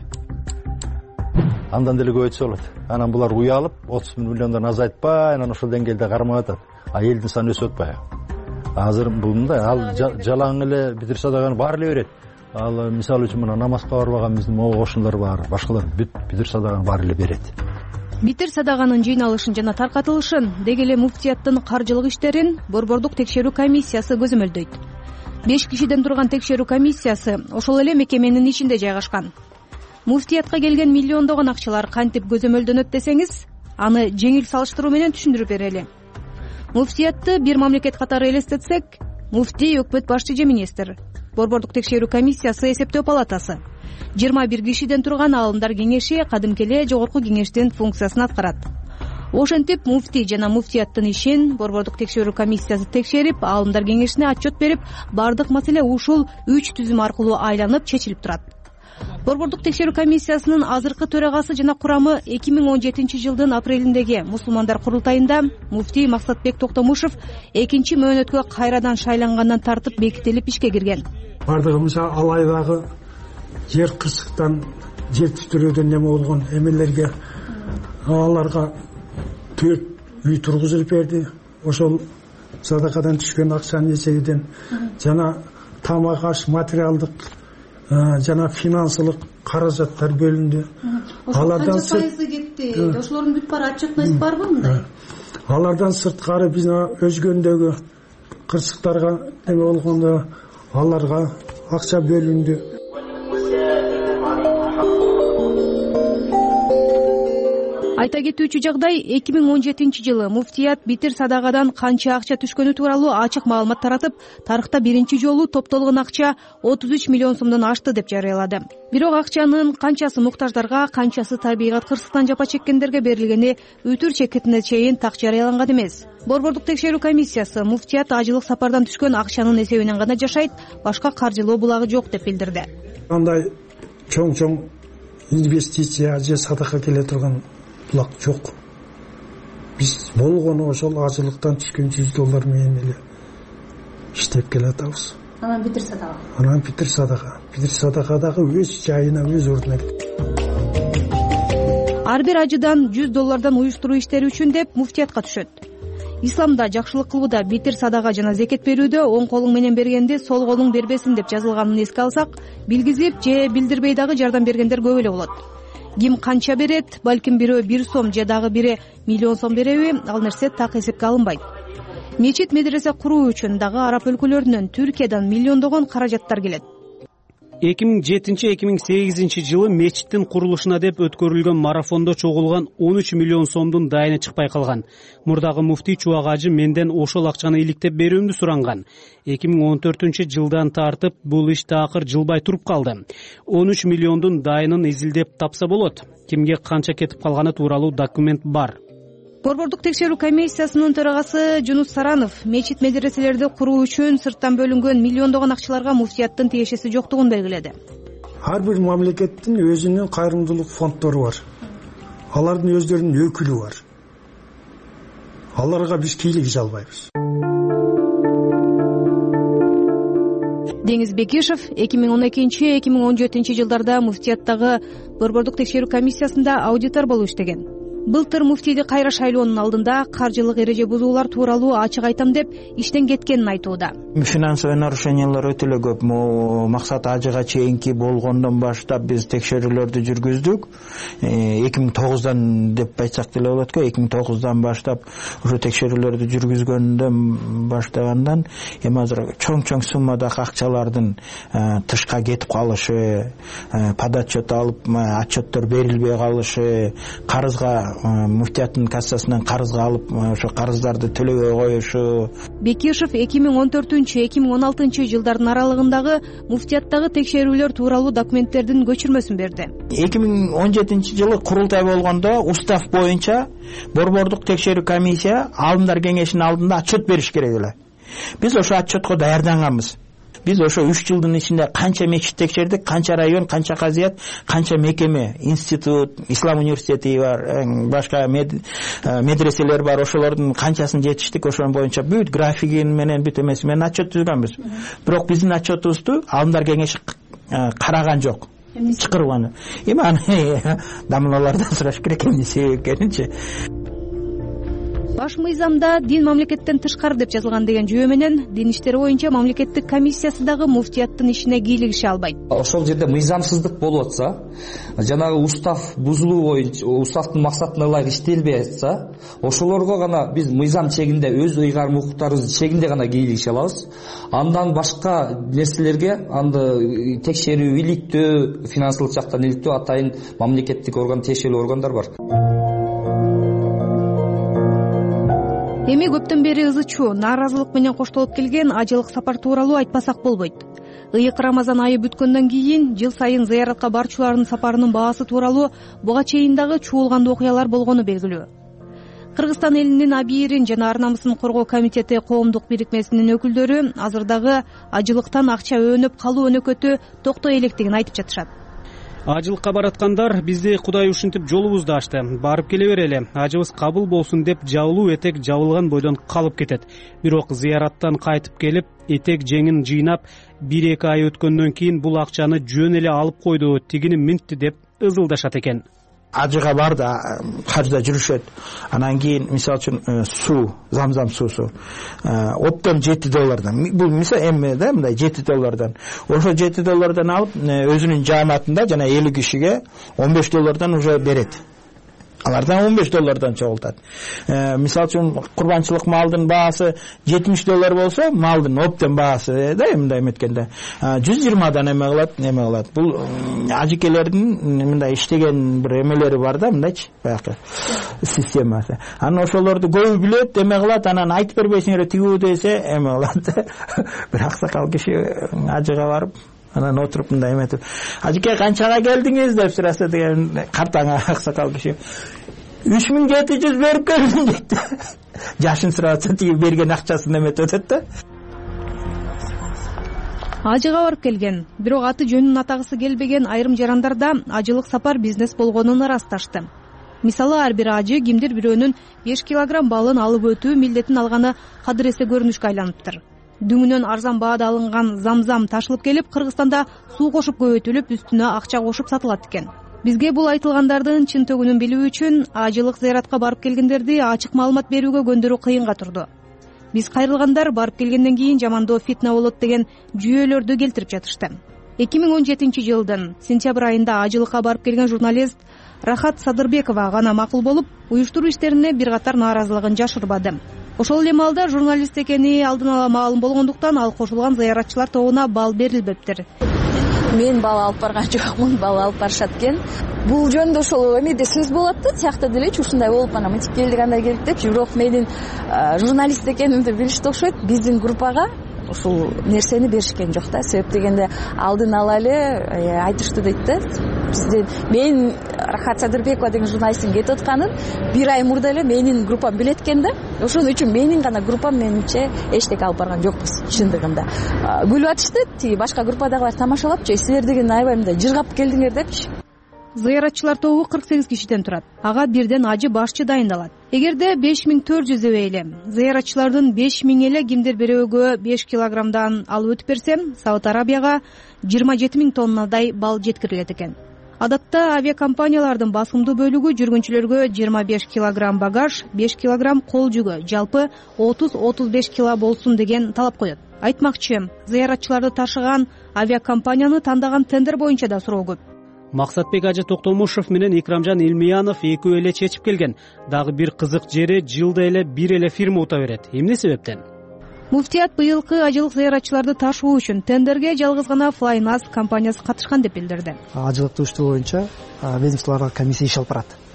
S9: Андан деле көбөйтсө болот. Анан булар уялып 30 миллиондон азайтпай, анан ошол деңгээлде кармап атат. А элдин саны өсүп атпайбы? Азыр мындай ал жалаң эле битир садаганы баары эле берет. Ал мисалы үчүн мына намазга барбаган биздин могошундар бар, башкалар битир садаганы баары эле берет.
S2: Битир садаганын жыйналышын жана таркатылышын деги эле муфтияттын каржылык иштерин Борбордук текшерүү комиссиясы көзөмөлдөйт. 5 кишиден турган текшерүү комиссиясы ошол эле мекеменин ичинде жайгашкан. Муфтиятка келген миллиондогон акчалар кантип көзөмөлдөнөт десеңиз, аны жеңил салыштыруу менен түшүндүрүп берели. Муфтиятты бир мамлекет катары элестетсек, муфтий өкмөт башчы же министр, Борбордук текшерүү комиссиясы эсептөө палатасы, 21 кишиден турган аалымдар кеңеши кадимки эле жогорку кеңештин функциясын аткарат. Ошентип муфтий жана муфтияттын ишин Борбордук текшерүү комиссиясы текшерип, аалымдар кеңешине отчет берип, бардык маселе ушул 3 түзүм аркылуу айланып чечилип турат. Борбордук текшерүү комиссиясынын азыркы төрагасы жана курамы 2017 жылдын апрелиндеги мусулмандар курултайында муфтий Максатбек Токтомушев 2-чи мөөнөткө кайрадан шайлангандан тартып бекитилип ишке кирген.
S10: Бардыгыбызга ал айдагы жер кырсыктан, жер түтүрүүдөн неме болгон эмелерге аларга 4 үй тургузулуп берди. Ошол садакадан түшкөн акчанын эсебинен жана тамак аш, материалдык жана финансылык каражаттар бөлүндү.
S2: Алардан сайысы кетти. Ошолордун бүт баары отчетность барбы мындай?
S10: Алардан сырткары биз өзгөндөгү кырсыктарга неме болгондо аларга акча бөлүндү.
S2: Айта кетүүчү жагдай, 2017 жылы муфтият битир садагадан канча акча түшкөнү тууралуу ачык маалымат таратып, тарыхта биринчи жолу топтолгон акча 33 миллион сомдон ашты деп жарыялады. Бирок акчанын канчасы муктаждарга, канчасы табигат кырсыктан жапа чеккендерге берилгени өтүр чекитине чейин так жарыяланган эмес. Борбордук текшерүү комиссиясы муфтият ажылык сапардан түшкөн акчанын эсебинен гана жашайт, башка каржылоо булагы жок деп билдирди.
S10: Андай чоң инвестиция же садака келе турган булак жок. Биз болгону ошол ажылыктан түшкөн $100 менен эле иштеп келатабыз.
S2: Анан битир садага.
S10: Анан битир садага. Битир садагадагы өз жайына, өз ордуна.
S2: Ар бир ажыдан $100 уюштуруу иштери үчүн деп муфтиятка түшөт. Исламда жакшылык кылууда битир садага жана зекет берүүдө оң колуң менен бергенди сол колуң бербесин деп жазылганын эске алсак, билгизип же билдирбей дагы жардам бергендер көп эле болот. Ким канча берет, балким бирөө 1 сом же дагы бири миллион сом береби, ал нерсе так эсепке алынбайт. Мечит медресе куруу үчүн дагы араб өлкөлөрүнөн, Түркиядан миллиондогон каражаттар келет.
S8: 2007-2008 жылы мечиттин курулушуна деп өткөрүлгөн марафондо чогулган 13 миллион сомдун дайыны чыкпай калган. Мурдагы муфтий Чубак ажы менден ошол акчаны иликтеп берүүмдү суранган. 2014 жылдан тартып бул иш таакыр жылбай туруп калды. 13 миллиондун дайынын изилдеп тапса болот. Кимге канча кетип калганы тууралуу документ бар.
S2: Борбордук текшерүү комиссиясынын төрагасы Жунус Саранов мечит медреселерди куруу үчүн сырттан бөлүнгөн миллиондогон акчаларга муфтияттын тиешеси жоктугун белгиледи.
S10: Ар бир мамлекеттин өзүнүн кайрымдуулук фонддору бар. Алардын өздөрүнүн өкүлү бар. Аларга биз кийлик ише албайбыз.
S2: Деңиз Бекишев 2012-2017 жылдарда муфтияттагы Борбордук текшерүү комиссиясында аудитор болуп иштеген. Былтыр муфтийди кайра шайлоонун алдында каржылык эреже бузуулар тууралуу ачык айтам деп иштен кеткенин айтууда.
S11: Финансовый нарушениялар өтө эле көп. Максат ажыга чейинки болгондон баштап биз текшерүүлөрдү жүргүздүк. 2009дан деп айтсак деле болот го. 2009дан баштап ошо текшерүүлөрдү жүргүзгөндөн баштагандан эми азыр чоң суммадагы акчалардын тышка кетип калышы, подотчет алып отчеттер берилбей калышы, карызга муфтияттын кассасынан карызга алып ошо карыздарды төлөбөй коюшу.
S2: Бекишев 2014-2016 жылдардын аралыгындагы муфтияттагы текшерүүлөр тууралуу документтердин көчүрмөсүн берди.
S11: 2017 жылы курултай болгондо устав боюнча борбордук текшерүү комиссия алымдар кеңешинин алдында отчет бериш керек эле. Биз ошо отчетко даярданганбыз. Биз ошо 3 жылдын ичинде канча мечит текшердик, канча район, канча казыят, канча мекеме, институт, ислам университети бар, башка медреселер бар, ошолордун канчасын жетиштик, ошонун боюнча бүт графигин менен бүт эмеси менен отчет түзгөнбүз. Бирок биздин отчетубузду алымдар кеңеши караган жок. Чакырган. Эми аны дамлалардан сураш керек эмне себеп экенинчи.
S2: Баш мыйзамда дин мамлекеттен тышкары деп жазылган деген жүйө менен дин иштери боюнча мамлекеттик комиссиясы дагы муфтияттын ишине кийлигише албайт.
S12: Ошол жерде мыйзамсыздык болуп атса, жанагы устав бузулуу боюнча, уставдын максатына ылайык иштелбей атса, ошолорго гана биз мыйзам чегинде өз ыйгарым укуктарыбыз чегинде гана кийлигише алабыз. Андан башка нерселерге анда текшерүү иликтөө, финансылык жактан иликтөө атайын мамлекеттик орган, тиешелүү органдар бар.
S2: Эми көптөн бери ызычуу, нааразылык менен коштолуп келген ажылык сапар тууралуу айтпасак болбойт. Ыйык Рамазан айы бүткөндөн кийин жыл сайын зыяратка барчулардын сапарынын баасы тууралуу буга чейин дагы чуулган окуялар болгону белгилүү. Кыргызстан элинин абийирин жана ар намысын коргоо комитети коомдук бирикмесинин өкүлдөрү азыр дагы ажылыктан акча өөнөп калуу өнөкөтү токтой электигин айтып жатышат.
S8: Ажылыкка бараткандар бизди Кудай ушинтип жолубузду ачты. Барып келе берели. Ажыбыз кабыл болсун деп жабылуу этек жабылган бойдон калып кетет. Бирок зыяраттан кайтып келип, этек жеңин жыйнап, 1-2 ай өткөндөн кийин бул акчаны жөн эле алып койду, тигини минтти деп ызылдашат экен.
S11: Ажыга барды, хажда жүрүшөт. Анан кийин мисалы үчүн суу, замзам суусу оптон $7. Бул мисалы эми да мындай $7. Ошо $7 алып өзүнүн жааматында жана 50 кишиге $15 уже берет. Алардан $15 чогултат. Мисалы үчүн курбанчылык малдын баасы $70 болсо, малдын оптон баасы да мындай эметкенде $120 эме кылат. Бул ажыкелердин мындай иштеген бир эмелери бар да, мындайчы, баягы системасы. Анан ошолорду көбү билет, эме кылат, анан айтып бербейсиңер тигүү десе эме кылат. Бир аксакал киши ажыга барып анан отуруп мындай эметип, ажыке канчага келдиңиз деп сураса деген картаң аксакал киши 3700 берип келдим дейт. Жашын сураса тиги берген акчасын эметип өтөт да.
S2: Ажыга барып келген, бирок аты жөнүн атагысы келбеген айрым жарандар да ажылык сапар бизнес болгонун ырасташты. Мисалы, ар бир ажы кимдир бирөөнүн 5 килограмм балын алып өтүү милдетин алганы кадыр эсе көрүнүшкө айланыптыр. Дүңүнөн арзан баада алынган замзам ташылып келип, Кыргызстанда суу кошуп көбөйтүлүп, үстүнө акча кошуп сатылат экен. Бизге бул айтылгандардын чын төгүнүн билүү үчүн ажылык зыяратка барып келгендерди ачык маалымат берүүгө көндүрүү кыйынга турду. Биз кайрылгандар барып келгенден кийин жамандоо фитна болот деген жүйөлөрдү келтирип жатышты. 2017 жылдын сентябрь айында ажылыкка барып келген журналист Рахат Садырбекова гана макул болуп, уюштуруу иштерине бир катар нааразылыгын жашырбады. Ошол эле маалда журналист экени алдын ала маалым болгондуктан ал кошулган зыяратчылар тобуна бал берилбептир.
S13: Мен бал алып барган жокмун, бал алып барышат экен. Бул жөнүндө ошол эмеде сөз болот да, тиякта делечи ушундай болуп анан мынтип келдик, андай келдик депчи. Бирок менин журналист экенимди билишти окшойт. Биздин группага ушул нерсени беришкен жок да. Себеп дегенде алдын ала эле айтышты дейт да. Бизден мен Рахат Садырбекова деген журналисттин кетип атканын 1 ай мурда эле менин группам билет экен да. Ошон үчүн менин гана группам менимче эчтеке алып барган жокпуз чындыгында. Күлүп атышты, тиги башка группадагылар тамашалапчы, силер деген аябай мындай жыргап келдиңер депчи.
S2: Зыяратчылар тобу 48 кишиден турат. Ага бирден ажы башчы дайындалат. Эгерде 5400 эле зыяратчылардын 5000 эле кимдир бирөөгө 5 килограммдан алып өтүп берсе, Сауд Арабияга 27000 тоннадай бал жеткирилет экен. Адатта авиакомпаниялардын басымдуу бөлүгү жүргүнчүлөргө 25 килограмм багаж, 5 килограмм кол жүгү, жалпы 30-35 кило болсун деген талап коет. Айтмакчы, зыяратчыларды ташыган авиакомпанияны тандаган тендер боюнча да суроо көп.
S8: Максатбек Ажы Токтомушев менен Икрамжан Илмиянов экөө эле чечип келген. Дагы бир кызык жери, жылда эле бир эле фирма ута берет. Эмне себептен?
S2: Муфтият быйылкы ажылык зыяратчыларды ташуу үчүн тендерге жалгыз гана Flynas компаниясы катышкан деп билдирди.
S19: Ажылыкты уюштуруу боюнча ведомстволорго комиссия иш алып барат.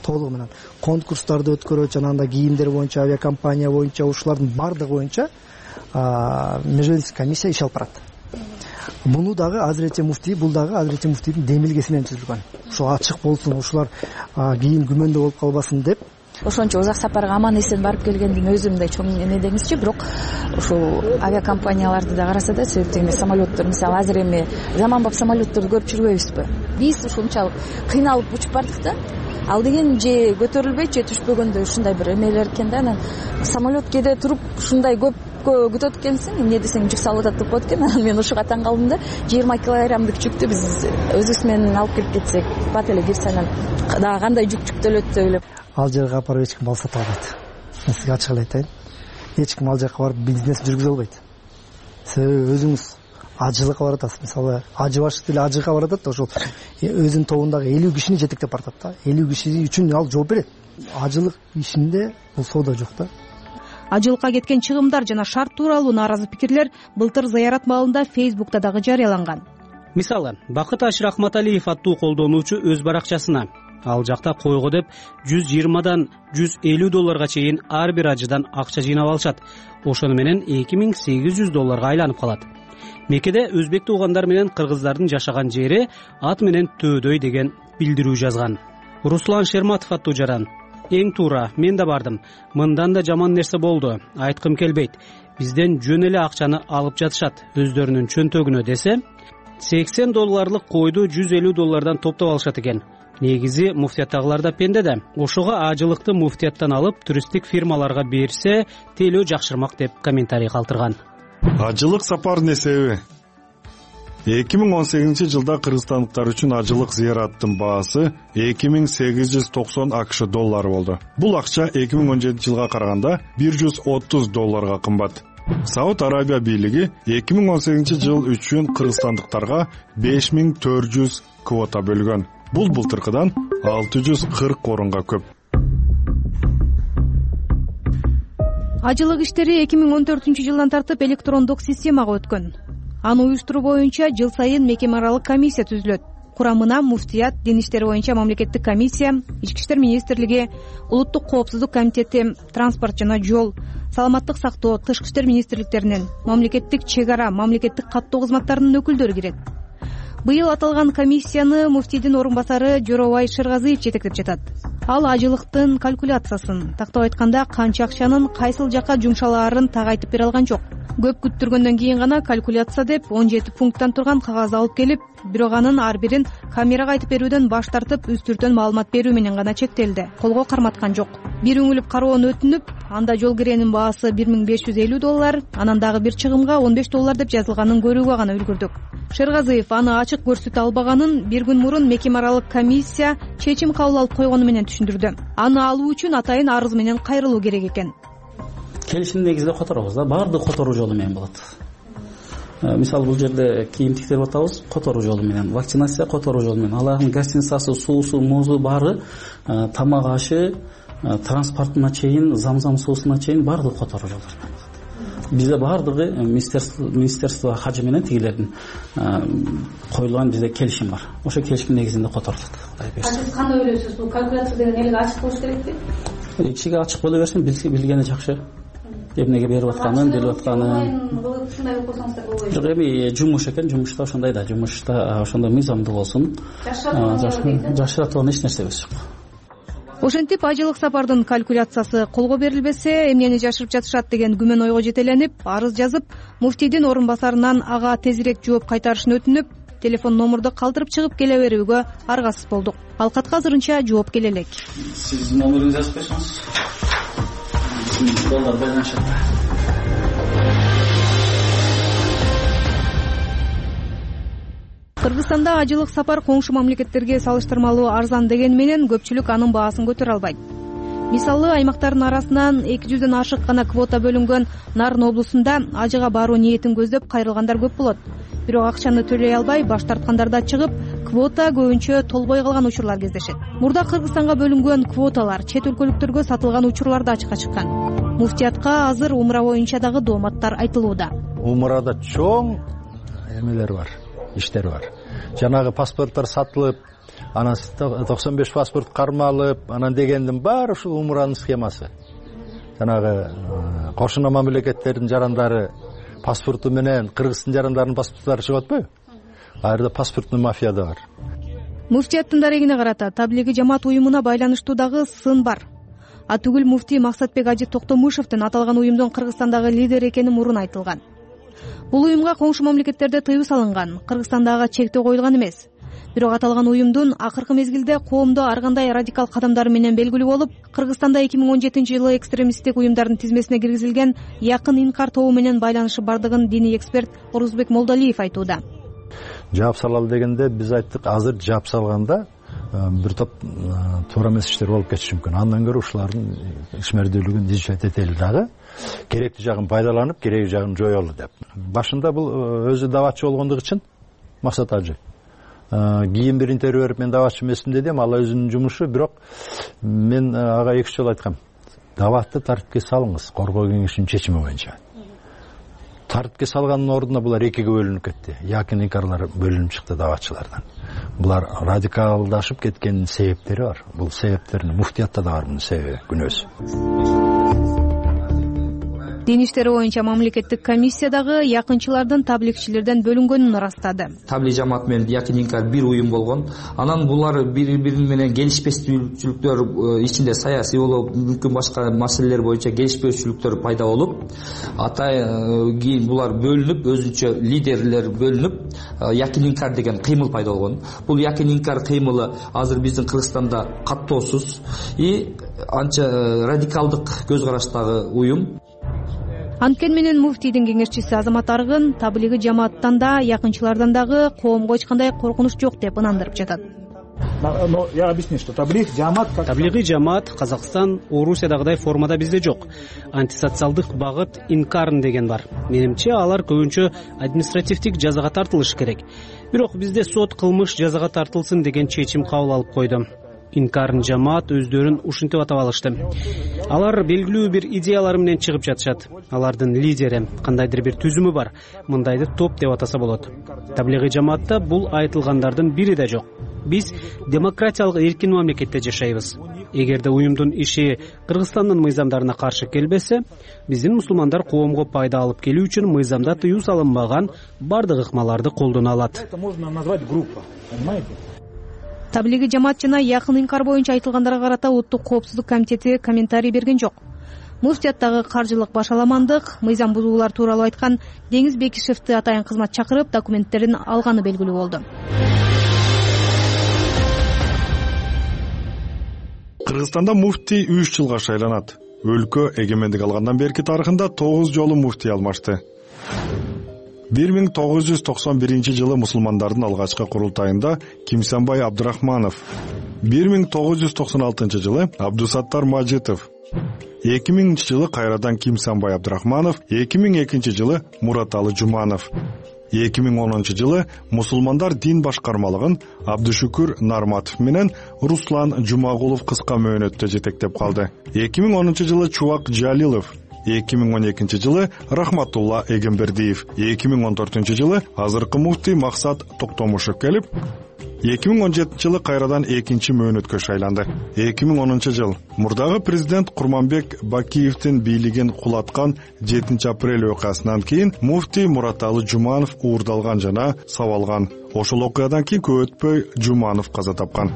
S19: толугу менен конкурстарды өткөрөт, жанагындай кийимдер боюнча, авиакомпания боюнча, ушулардын баардыгы боюнча межведомственный комиссия иш алып барат. Муну дагы Азирети муфтий, бул дагы Азирети муфтийдин демилгесинен түзүлгөн. Ошо ачык болсун, ушулар кийин күмөндө болуп калбасын деп.
S13: Ошончо узак сапарга аман эсен барып келгендин өзү мындай чоң эме деңизчи, бирок ушул авиакомпанияларды да караса да, себептен эми самолеттор, мисалы азыр эми заманбап самолетторду көрүп жүрбөйбүзбү? Биз ушунчалык кыйналып учуп бардык да. Ал деген же көтөрүлбөйт, же түшпөгөндө ушундай бир эмелер экен да. Анан самолет кээде туруп ушундай көп күтөт экенсиң, эмне десең жүк салып атат деп коет экен. Анан мен ушуга таң калдым да. 20 килограммдык жүктү биз өзүбүз менен алып келип кетсек, бат эле кирсе анан дагы кандай жүк жүктөлөт деп элеп.
S19: Ал жерге апарып эч ким мал сатып албайт. Мен сизге ачык эле айтайын. Эч ким ал жака барып бизнес жүргүзө албайт. Себеби өзүңүз ажылыкка баратасыз. Мисалы, ажы башчы деле ажыга баратат да, ошол өзүнүн тобундагы 50 кишини жетектеп баратат да. 50 киши үчүн ал жооп берет. Ажылык ишинде бул соода жок да.
S2: Ажылыкка кеткен чыгымдар жана шарт тууралуу нааразы пикирлер былтыр зыярат маалында Facebook'та дагы жарыяланган.
S8: Мисалы, Бакыт Рахматалиев аттуу колдонуучу өз баракчасына ал жакта койго деп 120дан 150 долларга чейин ар бир ажыдан акча жыйнап алышат. Ошону менен 2800 долларга айланып калат. Мекеде өзбек туугандар менен кыргыздардын жашаган жери ат менен төөдөй деген билдирүү жазган. Руслан Шерматов аттуу жаран: эң туура, мен да бардым. Мындан да жаман нерсе болду. Айткым келбейт. Бизден жөн эле акчаны алып жатышат өздөрүнүн чөнтөгүнө десе, 80 долларлык койду 150 доллардан топтоп алышат экен. Негизи муфтияттагылар да пенде да. Ошого ажылыкты муфтияттан алып туристтик фирмаларга берсе, тейлөө жакшырмак деп комментарий калтырган.
S17: Ажылык сапардын эсеби. 2018 жылда кыргызстандыктар үчүн ажылык зыяраттын баасы 2890 АКШ доллары болду. Бул акча 2017 жылга караганда 130 долларга кымбат. Сауд Арабия бийлиги 2018 жыл үчүн кыргызстандыктарга 5400 квота бөлгөн. Бул былтыркыдан 640 орунга көп.
S2: Ажылык иштери 2014 жылдан тартып электрондук системага өткөн. Аны уюштуруу боюнча жыл сайын мекеме аралык комиссия түзүлөт. Курамына муфтият, дин иштери боюнча мамлекеттик комиссия, Ички иштер министрлиги, улуттук коопсуздук комитети, транспорт жана жол, саламаттык сактоо, тышкы иштер министрликтеринин, мамлекеттик чек ара, мамлекеттик каттоо кызматтарынын өкүлдөрү кирет. Быйыл аталган комиссияны муфтийдин орун басары Жоробай Шыргазыев жетектеп жатат. Ал ажылыктын калькуляциясын, тактап айтканда канча акчанын кайсыл жакка жумшалаарын так айтып бере алган жок. Көп күттүргөндөн кийин гана калькуляция деп 17 пункттан турган кагаз алып келип, бирок анын ар бирин камерага айтып берүүдөн баш тартып, үстүртөн маалымат берүү менен гана чектелди. Колго карматкан жок. Бир үңүлүп кароон өтүнүп, анда жол киренин баасы 1550 доллар, анан дагы бир чыгымга 15 доллар деп жазылганын көрүүгө гана үлгүрдүк. Шыргазыев аны ачык көрсөтө албаганын бир күн мурун мекеме аралык комиссия чечим кабыл алып койгону менен түшүндүрдү. Аны алуу үчүн атайын арыз менен кайрылуу керек экен.
S5: Келишим негизинде которобуз да, баардык которуу жолу менен болот. Мисалы бул жерде кийим тиктирип атабыз, которуу жолу менен, вакцинация которуу жолу менен, алардын гостиницасы, суусу, музу баары, тамак ашы, транспортуна чейин, замзам суусуна чейин баардык которуу жолдор менен болот. Бизде баардыгы министерство хажы менен тигилердин коюлган бизде келишим бар. Ошо келишим негизинде которулат.
S2: Сиз кандай ойлойсуз? Бул калькуляция деген элге ачык болуш керекпи?
S5: Кишиге ачык боло берсин, билгени жакшы. Эмнеге берип атканын, билип атканын.
S2: Ушундай болуп койсоңуздар болбойбу?
S5: Жок, эми жумуш экен, жумушта ошондой да, жумушта ошондой мыйзамдуу болсун. Жакшыратууга эч нерсебиз жок.
S2: Ошентип ажылык сапардын калькуляциясы колго берилбесе, эмнени жашырып жатышат деген күмөн ойго жетеленип, арыз жазып, муфтийдин орун басарынан ага тезирээк жооп кайтарышын өтүнүп, телефон номурду калтырып чыгып келе берүүгө аргасыз болдук. Ал катка азырынча жооп келе элек.
S5: Сиз номериңизди жазып койсоңуз. Доллар байланышат.
S2: Кыргызстанда ажылык сапар коңшу мамлекеттерге салыштырмалуу арзан дегени менен көпчүлүк анын баасын көтөрө албайт. Мисалы, аймактардын арасынан 200дөн ашык гана квота бөлүнгөн Нарын облусунда ажыга баруу ниетин көздөп кайрылгандар көп болот. Бирок акчаны төлөй албай баш тарткандар да чыгып, квота көбүнчө толбой калган учурлар кездешет. Мурда Кыргызстанга бөлүнгөн квоталар чет өлкөлүктөргө сатылган учурлар да ачыкка чыккан. Муфтиятка азыр умра боюнча дагы дооматтар айтылууда.
S9: Умрада чоң эмелер бар, иштер бар. Жанагы паспорттор сатылып, анан 95 паспорт кармалып, анан дегендин баары ушул умуранын схемасы. Жанагы кошуна мамлекеттердин жарандары паспорту менен Кыргыздын жарандарынын паспорттары чыгып атпайбы? Ал жерде паспортный мафия да бар.
S2: Муфтияттын дарегине карата Таблиги жамаат уюмуна байланыштуу дагы сын бар. Атүгүл муфтий Максатбек Ажы Токтомушевдин аталган уюмдун Кыргызстандагы лидер экени мурун айтылган. Бул уюмга коңшу мамлекеттерде тыюу салынган, Кыргызстандагы чектөө коюлган эмес. Бирок аталган уюмдун акыркы мезгилде коомдо ар кандай радикал кадамдары менен белгилүү болуп, Кыргызстанда 2017-жылы экстремисттик уюмдардын тизмесине киргизилген Якын Инкар тобу менен байланышы бардыгын диний эксперт Орузбек Молдалиев айтууда.
S9: Жаап салалы дегенде биз айттык, азыр жаап салганда бир топ туура эмес иштер болуп кетиши мүмкүн. Андан көрө ушулардын ишмердүүлүгүн изучать этели дагы, керектүү жагын пайдаланып, кереги жагын жоёлу деп. Башында бул өзү даватчы болгондугу үчүн Максат Ажы. Кийин бир интервью берип, мен даватчы эмесмин дедим, ал өзүнүн жумушу, бирок мен ага 2 жолу айткам. Даватты тартипке салыңыз, коргоо кеңешинин чечими боюнча. Тартипке салгандын ордуна булар экиге бөлүнүп кетти. Якын инкарлар бөлүнүп чыкты даватчылардан. Булар радикалдашып кеткенин себептери бар. Бул себептерин муфтиятта да бар, бунун себеби, күнөөсү.
S2: Дин иштери боюнча мамлекеттик комиссия дагы якынчылардын таблигчилерден бөлүнгөнүн ырастады.
S12: Таблиг жамаат менен Якын Инкар бир уюм болгон. Анан булар бири-бири менен келишпестүүлүктөр ичинде саясий болуп, мүмкүн башка маселелер боюнча келишпестүүлүктөр пайда болуп, кийин булар бөлүнүп, өзүнчө лидерлер бөлүнүп, Якын Инкар деген кыймыл пайда болгон. Бул Якын Инкар кыймылы азыр биздин Кыргызстанда каттоосуз анча радикалдык көз караштагы уюм.
S2: Анткени менен муфтийдин кеңешчиси Азамат Аргын таблиги жамааттан да, якынчылардан дагы коомго эч кандай коркунуч жок деп ынандырып жатат.
S4: Но я объясню, что
S8: таблиги жамаат Казакстан, Орусиядагыдай формада бизде жок. Антисоциалдык багыт инкарын деген бар. Менимче алар көбүнчө административдик жазага тартылышы керек. Бирок бизде сот кылмыш жазага тартылсын деген чечим кабыл алып койду. Инкарын жамаат өздөрүн ушинтип атап алышты. Алар белгилүү бир идеялары менен чыгып жатышат. Алардын лидери, кандайдыр бир түзүмү бар. Мындайды топ деп атаса болот. Таблиги жамаатта бул айтылгандардын бири да жок. Биз демократиялык эркин мамлекетте жашайбыз. Эгерде уюмдун иши Кыргызстандын мыйзамдарына каршы келбесе, биздин мусулмандар коомго пайда алып келүү үчүн мыйзамда тыюу салынбаган бардык ыкмаларды колдоно алат.
S4: Это можно назвать группа, понимаете?
S2: Таблиги жамаат жана Якын Инкар боюнча айтылгандарга карата Улуттук коопсуздук комитети комментарий берген жок. Муфтияттагы каржылык башаламандык, мыйзам бузуулар тууралуу айткан Деңиз Бекишевди атайын кызмат чакырып, документтерин алганы белгилүү болду.
S17: Кыргызстанда муфтий 3 жылга шайланат. Өлкө эгемендик алгандан берки тарыхында 9 жолу муфтий алмашты. 1991 жылы мусулмандардын алгачкы курултайында Кимсанбай Абдырахманов, 1996 жылы Абдусаттар Мажитов, 2000 жылы кайрадан Кимсанбай Абдырахманов, 2002 жылы Мураталы Жуманов, 2010 жылы мусулмандар дин башкармалыгын Абдушүкүр Нарматов менен Руслан Жумагулов кыска мөөнөттө жетектеп калды. 2010 жылы Чубак Жалилов, 2012 жылы Рахматулла Эгембердиев, 2014 жылы азыркы муфтий Максат Токтомушев келип, 2017 жылы кайрадан экинчи мөөнөткө шайланды. 2010 жыл мурдагы президент Курманбек Бакиевдин бийлигин кулаткан 7 апрель окуясынан кийин муфтий Мураталы Жуманов уурдалган жана сабалган. Ошол окуядан кийин көп өтпөй Жуманов каза тапкан.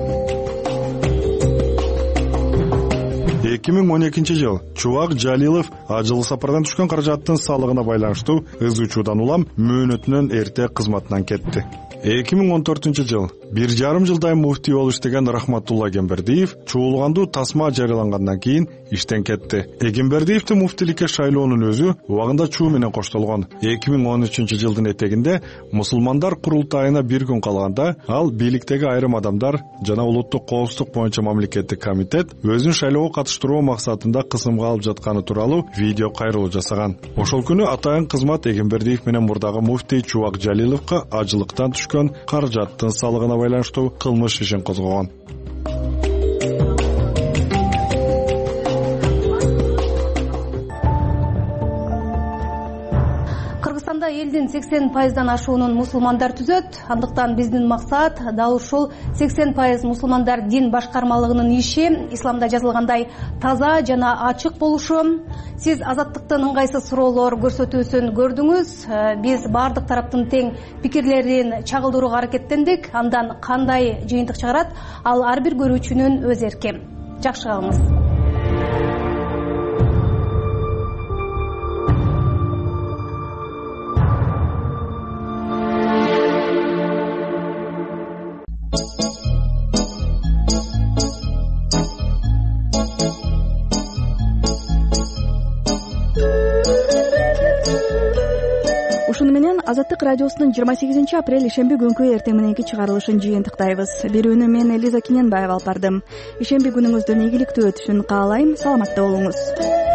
S17: 2012 жыл Чубак Жалилов ажыл сапардан түшкөн каражаттын салыгына байланыштуу ыз учуудан улам мөөнөтүнөн эрте кызматынан кетти. 2014 жыл 1,5 жылдай муфтий болуп иштеген Рахматулла Эгембердиев чуулгандуу тасма жарыялангандан кийин иштен кетти. Эгембердиевдин муфтиликке шайлоонун өзү убагында чуу менен коштолгон. 2013 жылдын этегинде мусулмандар курултайына бир күн калганда ал бийликтеги айрым адамдар жана улуттук коопсуздук боюнча мамлекеттик комитет өзүн шайлоого катыштыруу максатында кысымга алып жатканы тууралуу видео кайрылуу жасаган. Ошол күнү атайын кызмат Эгембердиев менен мурдагы муфтий Чубак Жалиловго ажылыктан түшкөн каражаттын салыгына байланыштуу кылмыш ишин козгогон.
S2: элдин 80% ашуунун мусулмандар түзөт. Андыктан биздин максат дал ушул 80% мусулмандар дин башкармалыгынын иши исламда жазылгандай таза жана ачык болушу. Сиз азаттыктын ыңгайсыз суроолор көрсөтүүсүн көрдүңүз. Биз баардык тараптын тең пикирлерин чагылдырууга аракеттендик. Андан кандай жыйынтык чыгарат, ал ар бир көрүүчүнүн өз эрки. Жакшы калыңыз.
S1: Ушуну менен Азаттык радиосунун 28 апрель ишемби күнкү эртең мененки чыгарылышын жыйынтыктайбыз. Берүүнү мен Элиза Кененбаева алып бардым. Ишемби күнүңүздүн ийгиликтүү өтүшүн каалайм. Саламатта болуңуз.